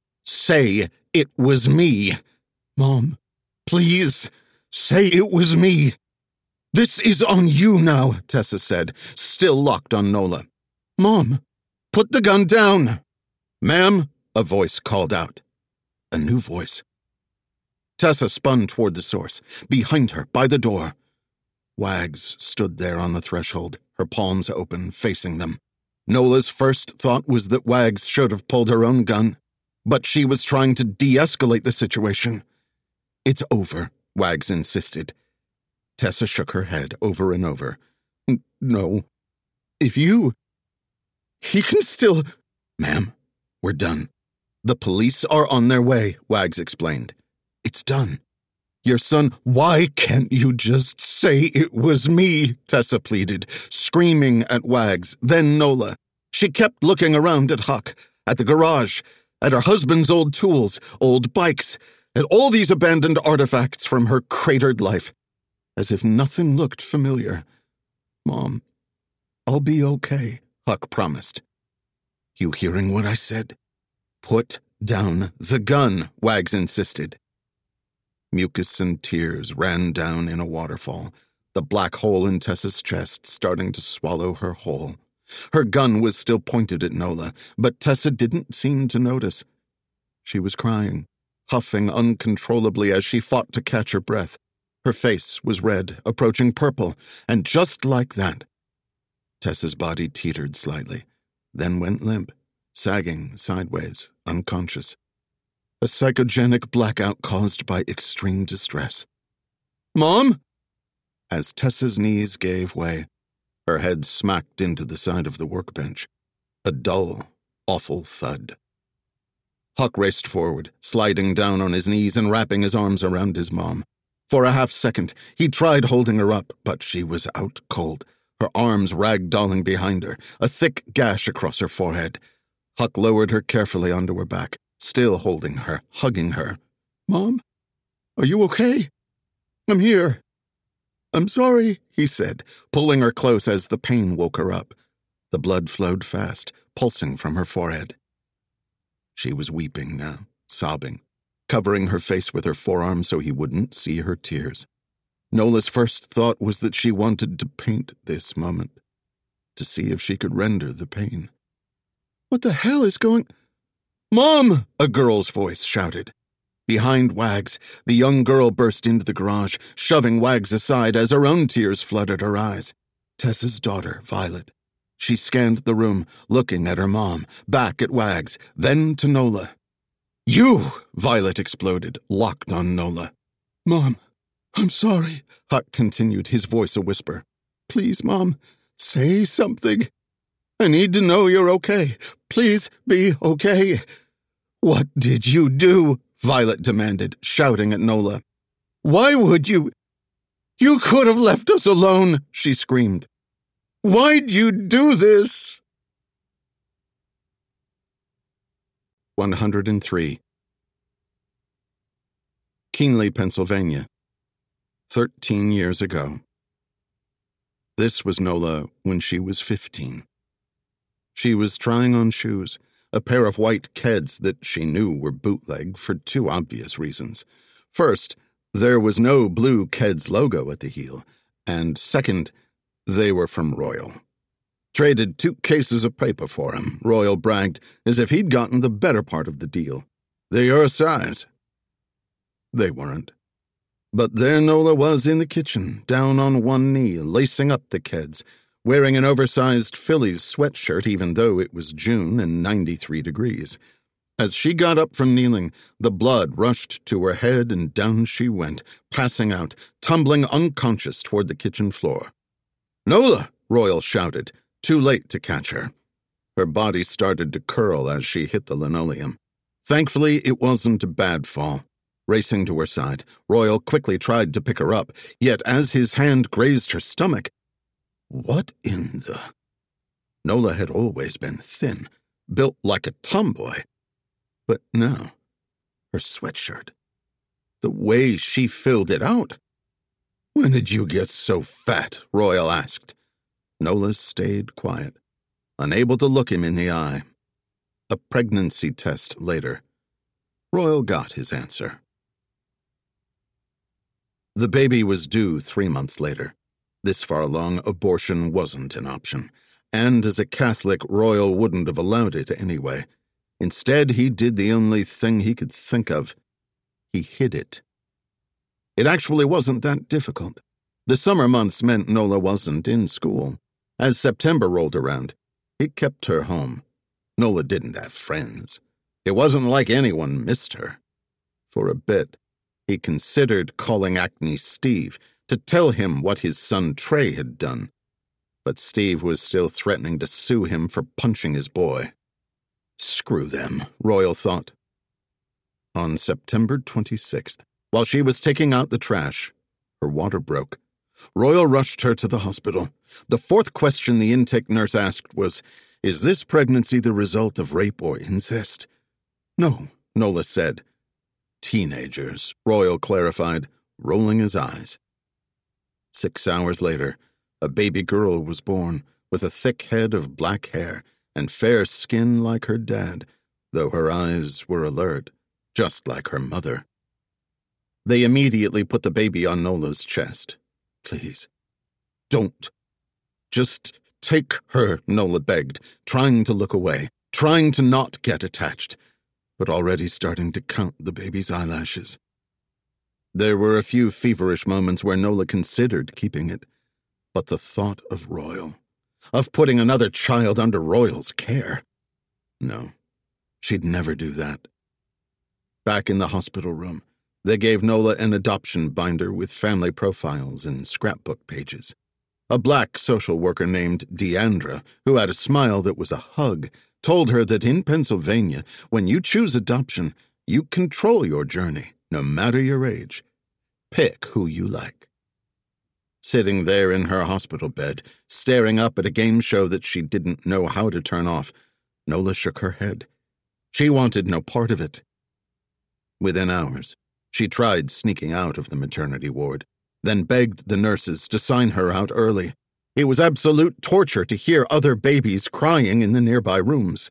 Say it was me. Mom, please, say it was me. This is on you now, Tessa said, still locked on Nola. Mom, put the gun down. Ma'am, a voice called out. A new voice. Tessa spun toward the source, behind her, by the door. Wags stood there on the threshold, her palms open, facing them. Nola's first thought was that Wags should have pulled her own gun, but she was trying to de-escalate the situation. It's over, Wags insisted. Tessa shook her head over and over. No. If you... He can still... Ma'am, we're done. The police are on their way, Wags explained. It's done. Your son... Why can't you just say it was me? Tessa pleaded, screaming at Wags, then Nola. She kept looking around at Huck, at the garage, at her husband's old tools, old bikes, at all these abandoned artifacts from her cratered life, as if nothing looked familiar. Mom, I'll be okay, Huck promised. You hearing what I said? Put down the gun, Wags insisted. Mucus and tears ran down in a waterfall, the black hole in Tessa's chest starting to swallow her whole. Her gun was still pointed at Nola, but Tessa didn't seem to notice. She was crying, huffing uncontrollably as she fought to catch her breath. Her face was red, approaching purple, and just like that, Tessa's body teetered slightly, then went limp, sagging sideways, unconscious. A psychogenic blackout caused by extreme distress. Mom? As Tessa's knees gave way, her head smacked into the side of the workbench. A dull, awful thud. Huck raced forward, sliding down on his knees and wrapping his arms around his mom. For a half-second, he tried holding her up, but she was out cold, her arms rag-dolling behind her, a thick gash across her forehead. Huck lowered her carefully onto her back, still holding her, hugging her. Mom, are you okay? I'm here. I'm sorry, he said, pulling her close as the pain woke her up. The blood flowed fast, pulsing from her forehead. She was weeping now, sobbing, covering her face with her forearm so he wouldn't see her tears. Nola's first thought was that she wanted to paint this moment, to see if she could render the pain. What the hell is going... Mom! A girl's voice shouted. Behind Wags, the young girl burst into the garage, shoving Wags aside as her own tears flooded her eyes. Tessa's daughter, Violet. She scanned the room, looking at her mom, back at Wags, then to Nola. You! Violet exploded, locked on Nola. Mom, I'm sorry, Huck continued, his voice a whisper. Please, Mom, say something. I need to know you're okay. Please be okay. What did you do? Violet demanded, shouting at Nola. Why would you? You could have left us alone, she screamed. Why'd you do this? 103. Keenly, Pennsylvania. 13 years ago. This was Nola when she was 15. She was trying on shoes, a pair of white Keds that she knew were bootleg for two obvious reasons. First, there was no blue Keds logo at the heel, and second, they were from Royal. Traded 2 cases of paper for him, Royal bragged, as if he'd gotten the better part of the deal. They're your size. They weren't. But there Nola was in the kitchen, down on one knee, lacing up the Keds, wearing an oversized Phillies sweatshirt even though it was June and 93 degrees. As she got up from kneeling, the blood rushed to her head and down she went, passing out, tumbling unconscious toward the kitchen floor. "Nola!" Royal shouted, too late to catch her. Her body started to curl as she hit the linoleum. Thankfully, it wasn't a bad fall. Racing to her side, Royal quickly tried to pick her up, yet as his hand grazed her stomach, what in the... Nola had always been thin, built like a tomboy. But now, her sweatshirt, the way she filled it out. "When did you get so fat?" Royal asked. Nola stayed quiet, unable to look him in the eye. A pregnancy test later. Royal got his answer. The baby was due 3 months later. This far along, abortion wasn't an option, and as a Catholic, Royal wouldn't have allowed it anyway. Instead, he did the only thing he could think of. He hid it. It actually wasn't that difficult. The summer months meant Nola wasn't in school. As September rolled around, it kept her home. Nola didn't have friends. It wasn't like anyone missed her. For a bit, he considered calling Acne Steve to tell him what his son Trey had done. But Steve was still threatening to sue him for punching his boy. Screw them, Royal thought. On September 26th, while she was taking out the trash, her water broke. Royal rushed her to the hospital. The 4th question the intake nurse asked was, "Is this pregnancy the result of rape or incest?" "No," Nola said. "Teenagers," Royal clarified, rolling his eyes. 6 hours later, a baby girl was born, with a thick head of black hair and fair skin like her dad, though her eyes were alert, just like her mother. They immediately put the baby on Nola's chest. "Please, don't. Just take her," Nola begged, trying to look away, trying to not get attached, but already starting to count the baby's eyelashes. There were a few feverish moments where Nola considered keeping it, but the thought of Royal, of putting another child under Royal's care. No, she'd never do that. Back in the hospital room, they gave Nola an adoption binder with family profiles and scrapbook pages. A black social worker named Deandra, who had a smile that was a hug, told her that in Pennsylvania, when you choose adoption, you control your journey, no matter your age. Pick who you like. Sitting there in her hospital bed, staring up at a game show that she didn't know how to turn off, Nola shook her head. She wanted no part of it. Within hours, she tried sneaking out of the maternity ward, then begged the nurses to sign her out early. It was absolute torture to hear other babies crying in the nearby rooms.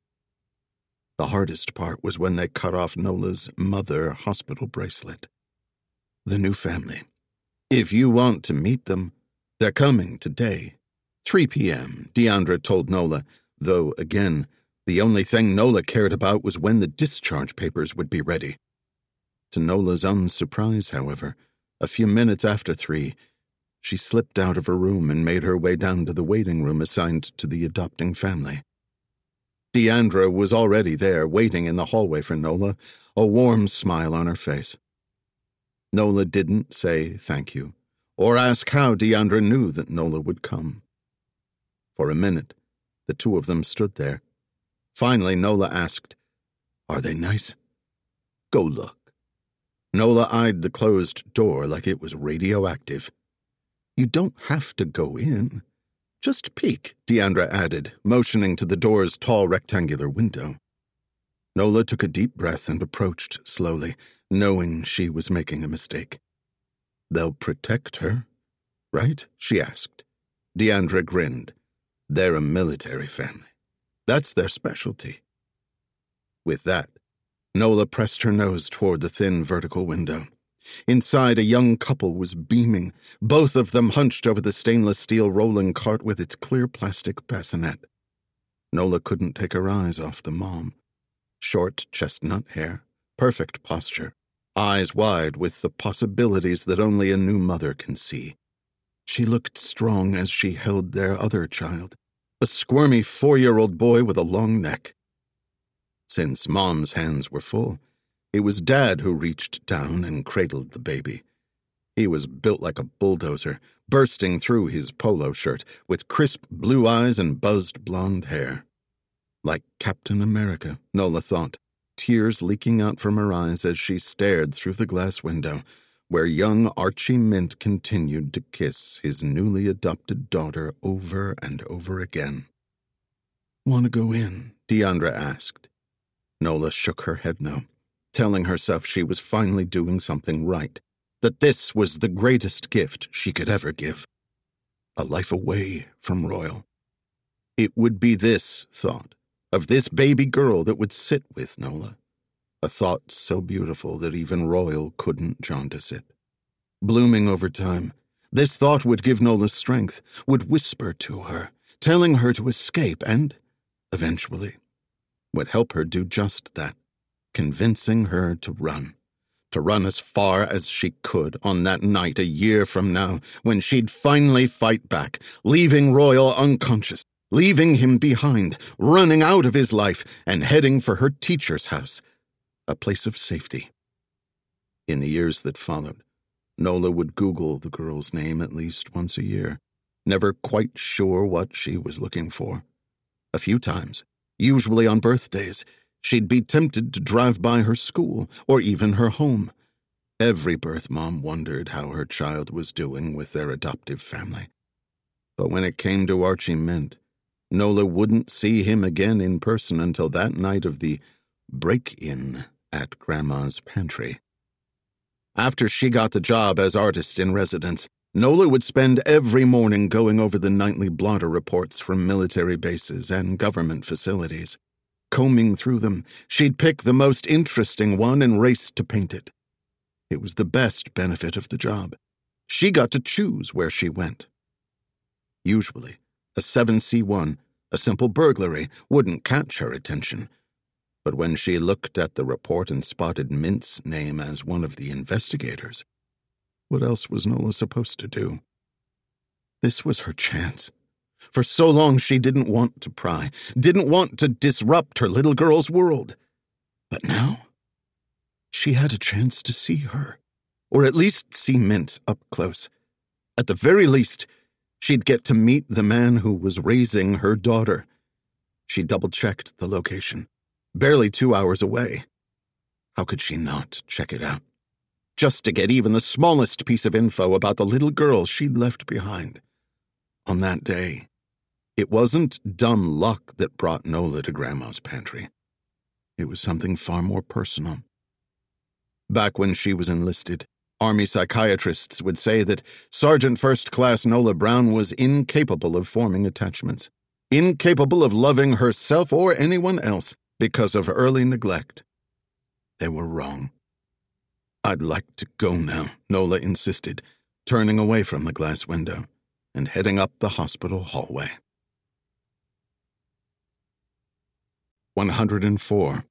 The hardest part was when they cut off Nola's mother hospital bracelet. The new family. If you want to meet them, they're coming today. 3 p.m., Deandra told Nola, though, again, the only thing Nola cared about was when the discharge papers would be ready. To Nola's own surprise, however, a few minutes after 3, she slipped out of her room and made her way down to the waiting room assigned to the adopting family. Deandra was already there, waiting in the hallway for Nola, a warm smile on her face. Nola didn't say thank you, or ask how Deandra knew that Nola would come. For a minute, the two of them stood there. Finally, Nola asked, "Are they nice?" "Go look." Nola eyed the closed door like it was radioactive. You don't have to go in. Just peek, Deandra added, motioning to the door's tall rectangular window. Nola took a deep breath and approached slowly, knowing she was making a mistake. They'll protect her, right? She asked. Deandra grinned. They're a military family. That's their specialty. With that, Nola pressed her nose toward the thin vertical window. Inside, a young couple was beaming, both of them hunched over the stainless steel rolling cart with its clear plastic bassinet. Nola couldn't take her eyes off the mom. Short chestnut hair, perfect posture, eyes wide with the possibilities that only a new mother can see. She looked strong as she held their other child, a squirmy 4-year-old boy with a long neck. Since Mom's hands were full, it was Dad who reached down and cradled the baby. He was built like a bulldozer, bursting through his polo shirt, with crisp blue eyes and buzzed blonde hair. Like Captain America, Nola thought, tears leaking out from her eyes as she stared through the glass window, where young Archie Mint continued to kiss his newly adopted daughter over and over again. "Want to go in?" Deandra asked. Nola shook her head no, telling herself she was finally doing something right, that this was the greatest gift she could ever give. A life away from Royal. It would be this thought of this baby girl that would sit with Nola, a thought so beautiful that even Royal couldn't jaundice it. Blooming over time, this thought would give Nola strength, would whisper to her, telling her to escape and, eventually, would help her do just that, convincing her to run as far as she could on that night a year from now when she'd finally fight back, leaving Royal unconscious, leaving him behind, running out of his life and heading for her teacher's house, a place of safety. In the years that followed, Nola would Google the girl's name at least once a year, never quite sure what she was looking for. A few times, usually on birthdays, she'd be tempted to drive by her school or even her home. Every birth mom wondered how her child was doing with their adoptive family. But when it came to Archie Mint, Nola wouldn't see him again in person until that night of the break-in at Grandma's pantry. After she got the job as artist in residence, Nola would spend every morning going over the nightly blotter reports from military bases and government facilities. Combing through them, she'd pick the most interesting one and race to paint it. It was the best benefit of the job. She got to choose where she went. Usually, a 7C1, a simple burglary, wouldn't catch her attention. But when she looked at the report and spotted Mint's name as one of the investigators, what else was Nola supposed to do? This was her chance. For so long she didn't want to pry, didn't want to disrupt her little girl's world. But now, she had a chance to see her, or at least see Mint up close. At the very least, she'd get to meet the man who was raising her daughter. She double-checked the location. Barely 2 hours away. How could she not check it out? Just to get even the smallest piece of info about the little girl she'd left behind. On that day, it wasn't dumb luck that brought Nola to Grandma's pantry. It was something far more personal. Back when she was enlisted, Army psychiatrists would say that Sergeant First Class Nola Brown was incapable of forming attachments, incapable of loving herself or anyone else, because of early neglect. They were wrong. "I'd like to go now," Nola insisted, turning away from the glass window and heading up the hospital hallway. 104.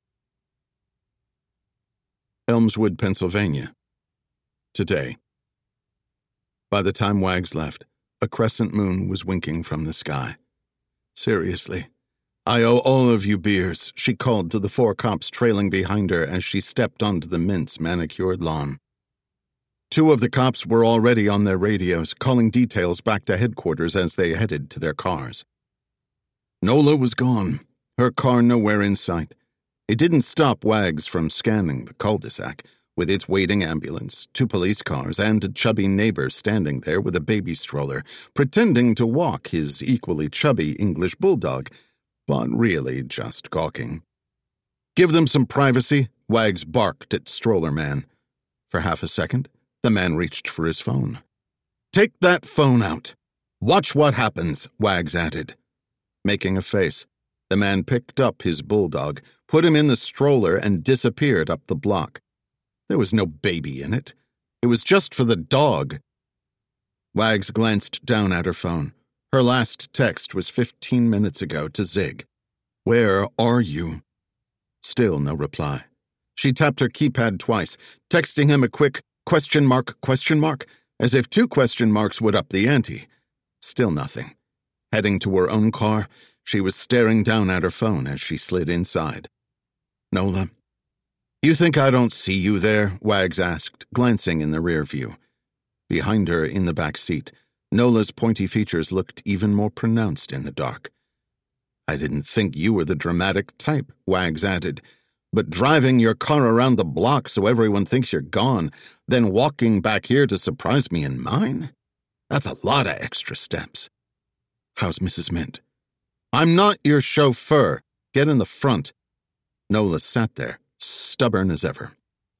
Elmswood, Pennsylvania. Today. By the time Wags left, a crescent moon was winking from the sky. "Seriously, I owe all of you beers," she called to the 4 cops trailing behind her as she stepped onto the Mint's manicured lawn. 2 of the cops were already on their radios, calling details back to headquarters as they headed to their cars. Nola was gone, her car nowhere in sight. It didn't stop Wags from scanning the cul-de-sac, with its waiting ambulance, 2 police cars, and a chubby neighbor standing there with a baby stroller, pretending to walk his equally chubby English bulldog, but really just gawking. "Give them some privacy," Wags barked at Stroller Man. For half a second, the man reached for his phone. "Take that phone out. Watch what happens," Wags added. Making a face, the man picked up his bulldog, put him in the stroller, and disappeared up the block. There was no baby in it. It was just for the dog. Wags glanced down at her phone. Her last text was 15 minutes ago to Zig. "Where are you?" Still no reply. She tapped her keypad twice, texting him a quick question mark, as if 2 question marks would up the ante. Still nothing. Heading to her own car, she was staring down at her phone as she slid inside. "Nola, you think I don't see you there?" Wags asked, glancing in the rear view. Behind her in the back seat, Nola's pointy features looked even more pronounced in the dark. "I didn't think you were the dramatic type," Wags added, "but driving your car around the block so everyone thinks you're gone, then walking back here to surprise me in mine? That's a lot of extra steps. How's Mrs. Mint?" "I'm not your chauffeur. Get in the front." Nola sat there, stubborn as ever.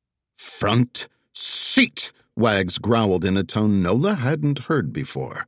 "Front seat," Wags growled in a tone Nola hadn't heard before.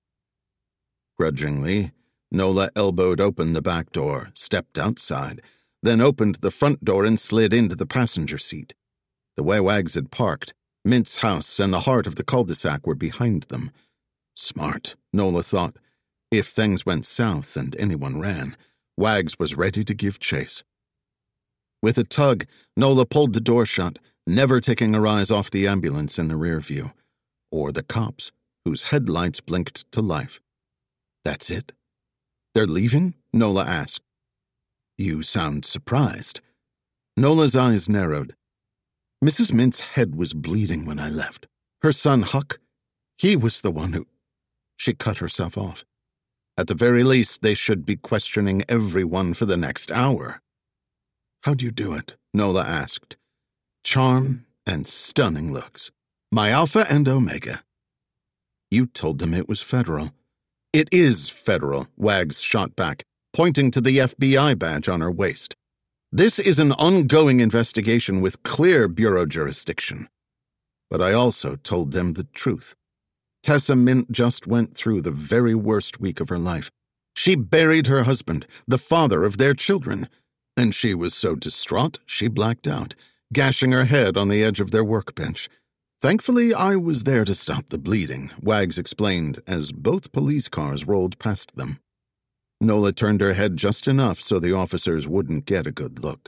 Grudgingly, Nola elbowed open the back door, stepped outside, then opened the front door and slid into the passenger seat. The way Wags had parked, Mint's house and the heart of the cul-de-sac were behind them. Smart, Nola thought. If things went south and anyone ran, Wags was ready to give chase. With a tug, Nola pulled the door shut, never taking her eyes off the ambulance in the rear view, or the cops, whose headlights blinked to life. "That's it? They're leaving?" Nola asked. "You sound surprised." Nola's eyes narrowed. "Mrs. Mint's head was bleeding when I left. Her son, Huck, he was the one who—" She cut herself off. At the very least, they should be questioning everyone for the next hour. "How'd you do it?" Nola asked. "Charm and stunning looks. My alpha and omega." "You told them it was federal." "It is federal," Wags shot back, pointing to the FBI badge on her waist. "This is an ongoing investigation with clear bureau jurisdiction." But I also told them the truth. Tessa Mint just went through the very worst week of her life. She buried her husband, the father of their children, and she was so distraught she blacked out, gashing her head on the edge of their workbench. "Thankfully, I was there to stop the bleeding," Wags explained as both police cars rolled past them. Nola turned her head just enough so the officers wouldn't get a good look.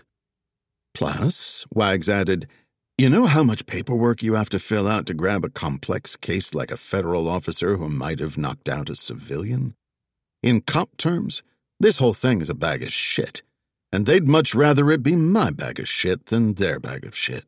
"Plus," Wags added, "you know how much paperwork you have to fill out to grab a complex case like a federal officer who might have knocked out a civilian? In cop terms, this whole thing is a bag of shit, and they'd much rather it be my bag of shit than their bag of shit."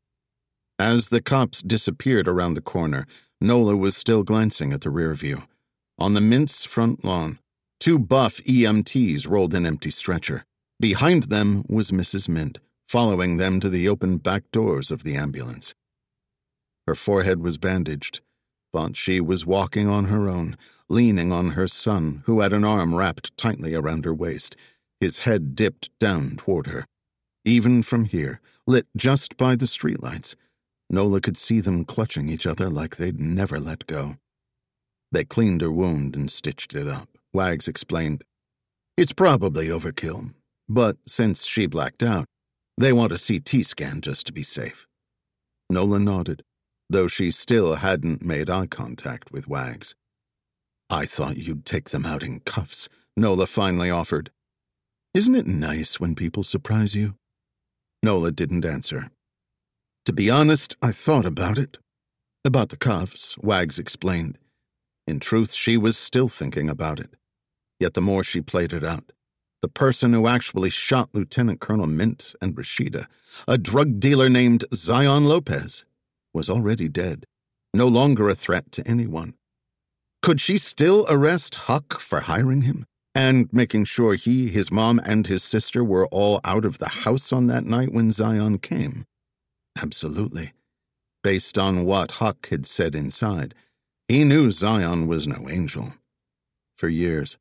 As the cops disappeared around the corner, Nola was still glancing at the rear view. On the Mint's front lawn, 2 buff EMTs rolled an empty stretcher. Behind them was Mrs. Mint, following them to the open back doors of the ambulance. Her forehead was bandaged, but she was walking on her own, leaning on her son, who had an arm wrapped tightly around her waist, his head dipped down toward her. Even from here, lit just by the streetlights, Nola could see them clutching each other like they'd never let go. "They cleaned her wound and stitched it up," Wags explained. "It's probably overkill, but since she blacked out, they want a CT scan just to be safe." Nola nodded, though she still hadn't made eye contact with Wags. "I thought you'd take them out in cuffs," Nola finally offered. "Isn't it nice when people surprise you?" Nola didn't answer. "To be honest, I thought about it." "About the cuffs," Wags explained. In truth, she was still thinking about it. Yet the more she played it out, the person who actually shot Lieutenant Colonel Mint and Rashida, a drug dealer named Zion Lopez, was already dead, no longer a threat to anyone. Could she still arrest Huck for hiring him and making sure he, his mom, and his sister were all out of the house on that night when Zion came? Absolutely. Based on what Huck had said inside, he knew Zion was no angel. For years,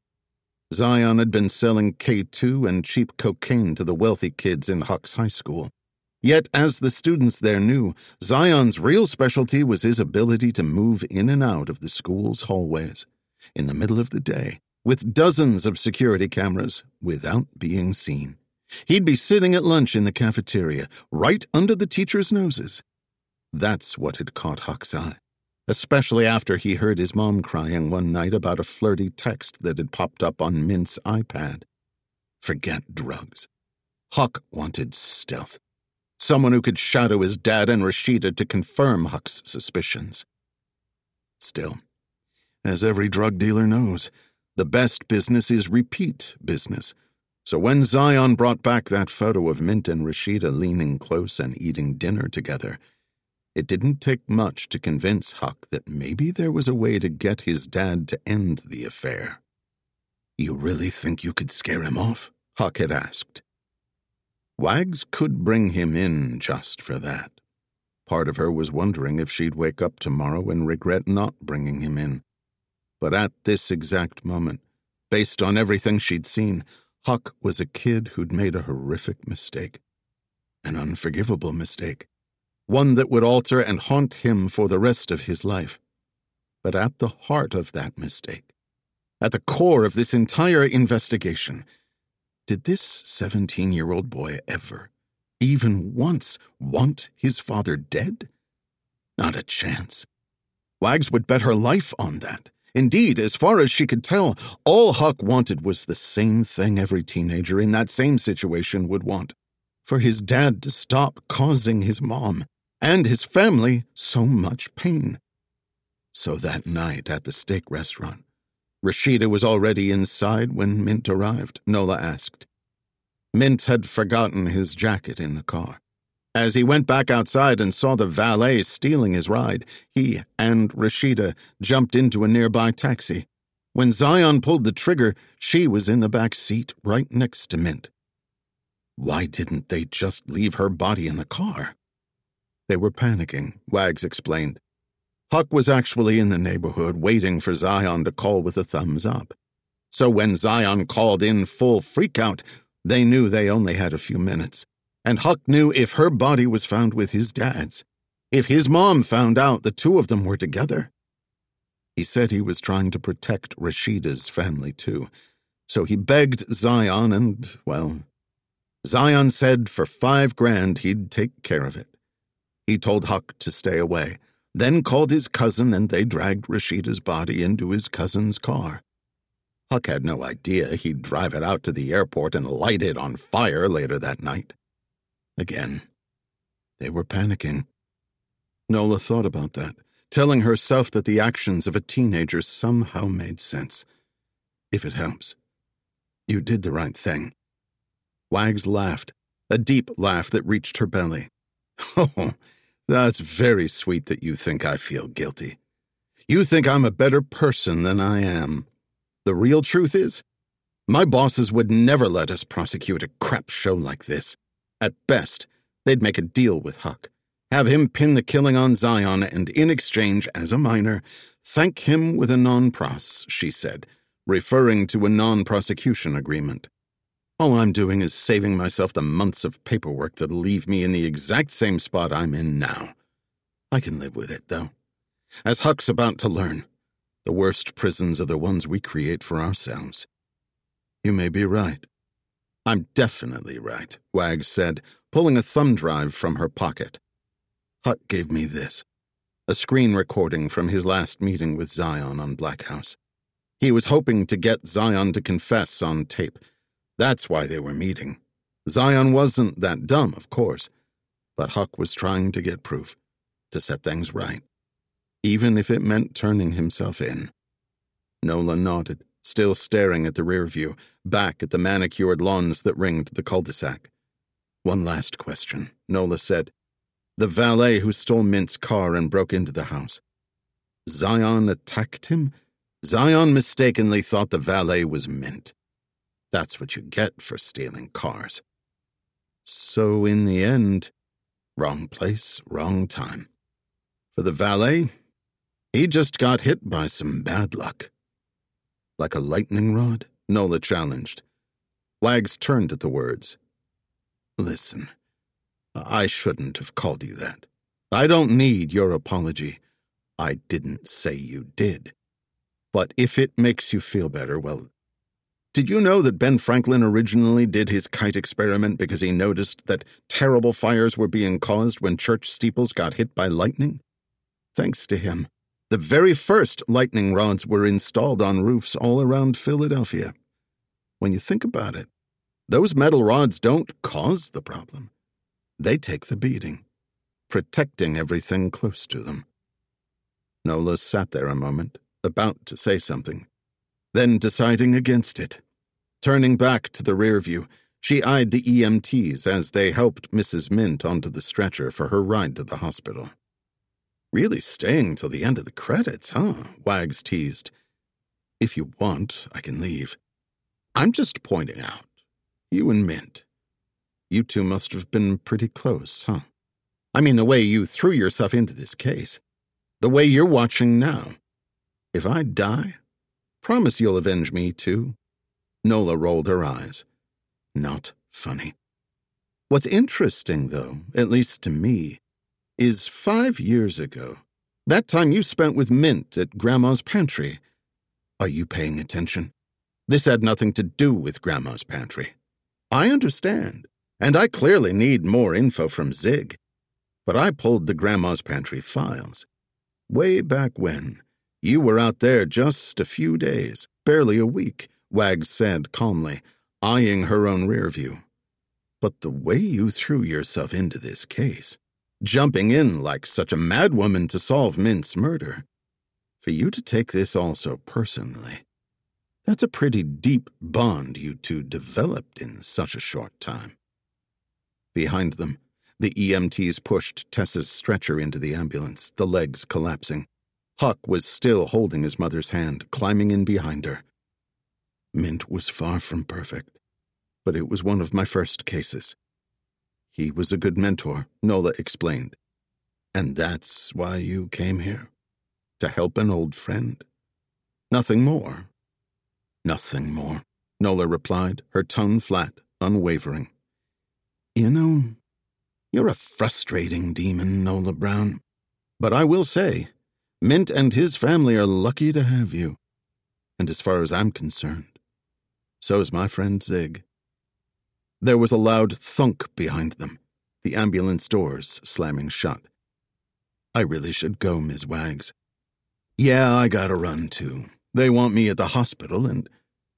Zion had been selling K2 and cheap cocaine to the wealthy kids in Huck's high school. Yet, as the students there knew, Zion's real specialty was his ability to move in and out of the school's hallways, in the middle of the day, with dozens of security cameras, without being seen. He'd be sitting at lunch in the cafeteria, right under the teachers' noses. That's what had caught Huck's eye, especially after he heard his mom crying one night about a flirty text that had popped up on Mint's iPad. Forget drugs. Huck wanted stealth. Someone who could shadow his dad and Rashida to confirm Huck's suspicions. Still, as every drug dealer knows, the best business is repeat business. So when Zion brought back that photo of Mint and Rashida leaning close and eating dinner together, it didn't take much to convince Huck that maybe there was a way to get his dad to end the affair. "You really think you could scare him off?" Huck had asked. Wags could bring him in just for that. Part of her was wondering if she'd wake up tomorrow and regret not bringing him in. But at this exact moment, based on everything she'd seen, Huck was a kid who'd made a horrific mistake. An unforgivable mistake. One that would alter and haunt him for the rest of his life. But at the heart of that mistake, at the core of this entire investigation, did this 17-year-old boy ever, even once, want his father dead? Not a chance. Wags would bet her life on that. Indeed, as far as she could tell, all Huck wanted was the same thing every teenager in that same situation would want: for his dad to stop causing his mom and his family so much pain. So that night at the steak restaurant, Rashida was already inside when Mint arrived, Nola asked. Mint had forgotten his jacket in the car. As he went back outside and saw the valet stealing his ride, he and Rashida jumped into a nearby taxi. When Zion pulled the trigger, she was in the back seat right next to Mint. Why didn't they just leave her body in the car? They were panicking, Wags explained. Huck was actually in the neighborhood waiting for Zion to call with a thumbs up. So when Zion called in full freakout, they knew they only had a few minutes. And Huck knew if her body was found with his dad's, if his mom found out the two of them were together. He said he was trying to protect Rashida's family too, so he begged Zion and, well, Zion said for $5,000 he'd take care of it. He told Huck to stay away, then called his cousin and they dragged Rashida's body into his cousin's car. Huck had no idea he'd drive it out to the airport and light it on fire later that night. Again, they were panicking. Nola thought about that, telling herself that the actions of a teenager somehow made sense. If it helps, you did the right thing. Wags laughed, a deep laugh that reached her belly. Oh, that's very sweet that you think I feel guilty. You think I'm a better person than I am. The real truth is, my bosses would never let us prosecute a crap show like this. At best, they'd make a deal with Huck, have him pin the killing on Zion, and in exchange, as a minor, thank him with a non-pros, she said, referring to a non-prosecution agreement. All I'm doing is saving myself the months of paperwork that'll leave me in the exact same spot I'm in now. I can live with it, though. As Huck's about to learn, the worst prisons are the ones we create for ourselves. You may be right. I'm definitely right, Wags said, pulling a thumb drive from her pocket. Huck gave me this, a screen recording from his last meeting with Zion on Black House. He was hoping to get Zion to confess on tape. That's why they were meeting. Zion wasn't that dumb, of course, but Huck was trying to get proof, to set things right, even if it meant turning himself in. Nola nodded, still staring at the rear view, back at the manicured lawns that ringed the cul-de-sac. One last question, Nola said. The valet who stole Mint's car and broke into the house. Zion attacked him? Zion mistakenly thought the valet was Mint. That's what you get for stealing cars. So in the end, Wrong place, wrong time. For the valet, he just got hit by some bad luck. Like a lightning rod? Nola challenged. Wags turned at the words. Listen, I shouldn't have called you that. I don't need your apology. I didn't say you did. But if it makes you feel better, well, did you know that Ben Franklin originally did his kite experiment because he noticed that terrible fires were being caused when church steeples got hit by lightning? Thanks to him, the very first lightning rods were installed on roofs all around Philadelphia. When you think about it, those metal rods don't cause the problem. They take the beating, protecting everything close to them. Nola sat there a moment, about to say something, then deciding against it. Turning back to the rear view, she eyed the EMTs as they helped Mrs. Mint onto the stretcher for her ride to the hospital. Really staying till the end of the credits, huh? Wags teased. If you want, I can leave. I'm just pointing out. You and Mint. You two must have been pretty close, huh? I mean, the way you threw yourself into this case. The way you're watching now. If I die, promise you'll avenge me, too. Nola rolled her eyes. Not funny. What's interesting, though, at least to me, is 5 years ago, that time you spent with Mint at Grandma's pantry. Are you paying attention? This had nothing to do with Grandma's pantry. I understand, and I clearly need more info from Zig. But I pulled the Grandma's pantry files. Way back when, you were out there just a few days, barely a week, Wags said calmly, eyeing her own rear view. But the way you threw yourself into this case, jumping in like such a madwoman to solve Mint's murder, for you to take this all so personally, that's a pretty deep bond you two developed in such a short time. Behind them, the EMTs pushed Tessa's stretcher into the ambulance, the legs collapsing. Huck was still holding his mother's hand, climbing in behind her. Mint was far from perfect, but it was one of my first cases. He was a good mentor, Nola explained. And that's why you came here? To help an old friend? Nothing more? Nothing more, Nola replied, her tone flat, unwavering. You know, you're a frustrating demon, Nola Brown. But I will say, Mint and his family are lucky to have you. And as far as I'm concerned, so is my friend Zig. There was a loud thunk behind them, the ambulance doors slamming shut. I really should go, Ms. Wags. Yeah, I gotta run, too. They want me at the hospital and...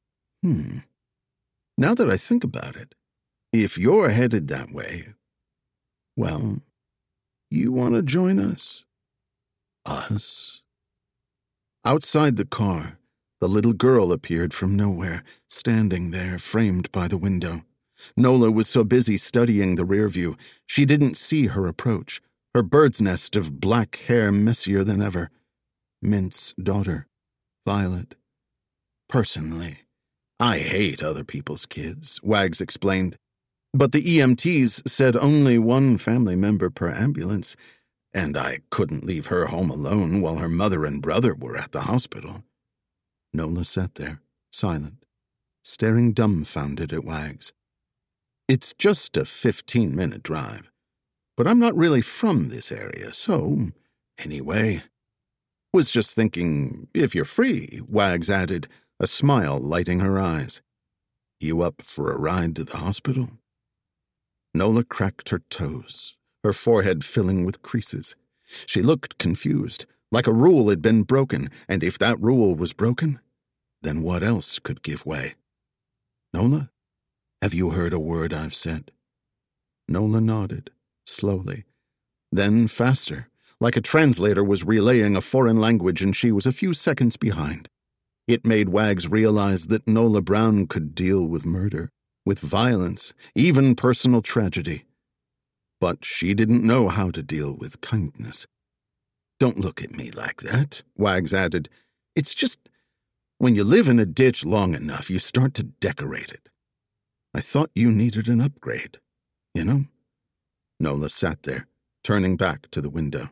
Now that I think about it, if you're headed that way, well, you want to join us? Us? Outside the car, the little girl appeared from nowhere, standing there, framed by the window. Nola was so busy studying the rear view, she didn't see her approach, her bird's nest of black hair messier than ever. Mint's daughter, Violet. Personally, I hate other people's kids, Wags explained. But the EMTs said only one family member per ambulance, and I couldn't leave her home alone while her mother and brother were at the hospital. Nola sat there, silent, staring dumbfounded at Wags. It's just a 15-minute drive, but I'm not really from this area, so, anyway. Was just thinking, if you're free, Wags added, a smile lighting her eyes. You up for a ride to the hospital? Nola cracked her toes, her forehead filling with creases. She looked confused, like a rule had been broken, and if that rule was broken, then what else could give way? Nola, have you heard a word I've said? Nola nodded, slowly, then faster, like a translator was relaying a foreign language and she was a few seconds behind. It made Wags realize that Nola Brown could deal with murder, with violence, even personal tragedy. But she didn't know how to deal with kindness. Don't look at me like that, Wags added. It's just, when you live in a ditch long enough, you start to decorate it. I thought you needed an upgrade, you know? Nola sat there, turning back to the window.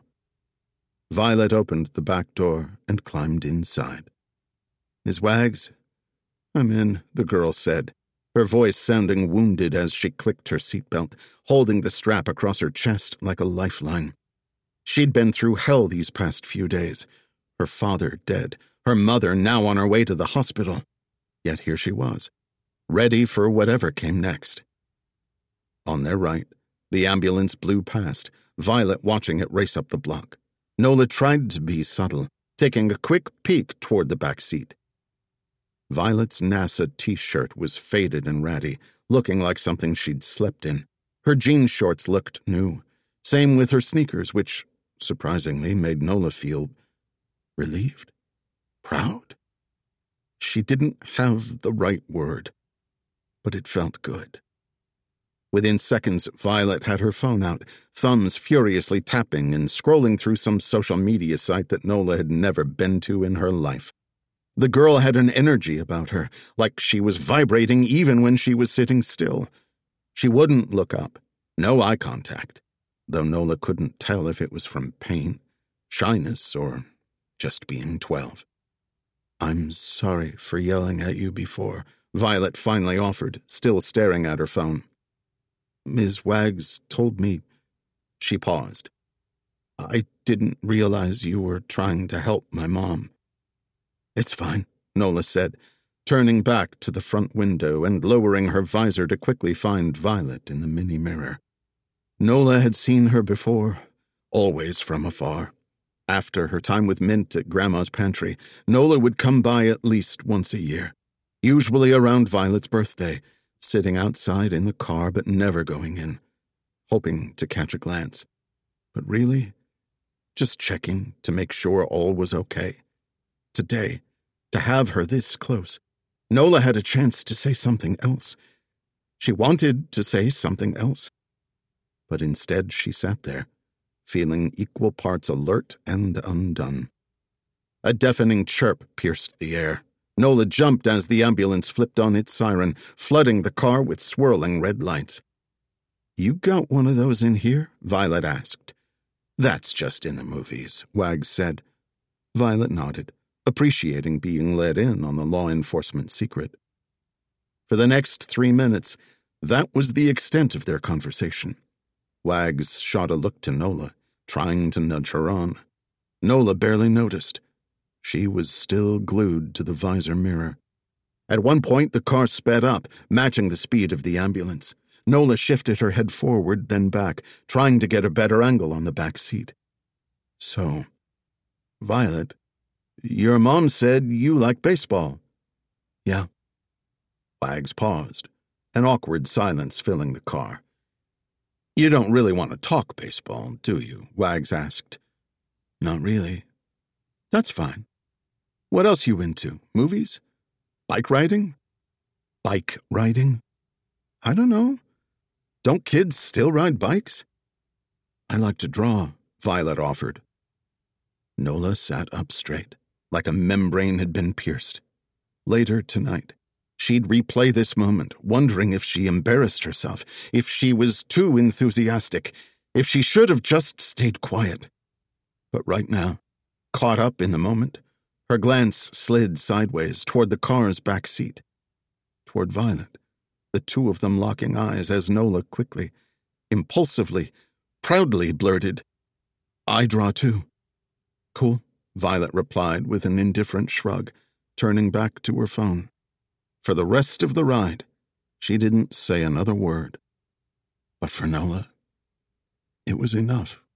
Violet opened the back door and climbed inside. "Miss Waggs?" "I'm in," the girl said, her voice sounding wounded as she clicked her seatbelt, holding the strap across her chest like a lifeline. She'd been through hell these past few days. Her father dead, her mother now on her way to the hospital. Yet here she was, ready for whatever came next. On their right, the ambulance blew past, Violet watching it race up the block. Nola tried to be subtle, taking a quick peek toward the back seat. Violet's NASA t-shirt was faded and ratty, looking like something she'd slept in. Her jean shorts looked new. Same with her sneakers, which, surprisingly, made Nola feel relieved, proud. She didn't have the right word, but it felt good. Within seconds, Violet had her phone out, thumbs furiously tapping and scrolling through some social media site that Nola had never been to in her life. The girl had an energy about her, like she was vibrating even when she was sitting still. She wouldn't look up, no eye contact, though Nola couldn't tell if it was from pain, shyness, or just being 12. "I'm sorry for yelling at you before," Violet finally offered, still staring at her phone. "Ms. Waggs told me—" She paused. "I didn't realize you were trying to help my mom." "It's fine," Nola said, turning back to the front window and lowering her visor to quickly find Violet in the mini mirror. Nola had seen her before, always from afar. After her time with Mint at Grandma's pantry, Nola would come by at least once a year, usually around Violet's birthday, sitting outside in the car but never going in, hoping to catch a glance. But really, just checking to make sure all was okay. Today, to have her this close, Nola had a chance to say something else. She wanted to say something else. But instead she sat there, feeling equal parts alert and undone. A deafening chirp pierced the air. Nola jumped as the ambulance flipped on its siren, flooding the car with swirling red lights. "You got one of those in here?" Violet asked. "That's just in the movies," Waggs said. Violet nodded, appreciating being let in on the law enforcement secret. For the next 3 minutes, that was the extent of their conversation. Waggs shot a look to Nola, trying to nudge her on. Nola barely noticed. She was still glued to the visor mirror. At one point, the car sped up, matching the speed of the ambulance. Nola shifted her head forward, then back, trying to get a better angle on the back seat. "So, Violet, your mom said you like baseball." "Yeah." Waggs paused, an awkward silence filling the car. "You don't really want to talk baseball, do you?" Waggs asked. "Not really." "That's fine. What else you into? Movies? Bike riding?" "Bike riding?" "I don't know. Don't kids still ride bikes?" "I like to draw," Violet offered. Nola sat up straight, like a membrane had been pierced. Later tonight, she'd replay this moment, wondering if she embarrassed herself, if she was too enthusiastic, if she should have just stayed quiet. But right now, caught up in the moment, her glance slid sideways toward the car's back seat, toward Violet, the two of them locking eyes as Nola quickly, impulsively, proudly blurted, "I draw too." "Cool," Violet replied with an indifferent shrug, turning back to her phone. For the rest of the ride, she didn't say another word. But for Nola, it was enough.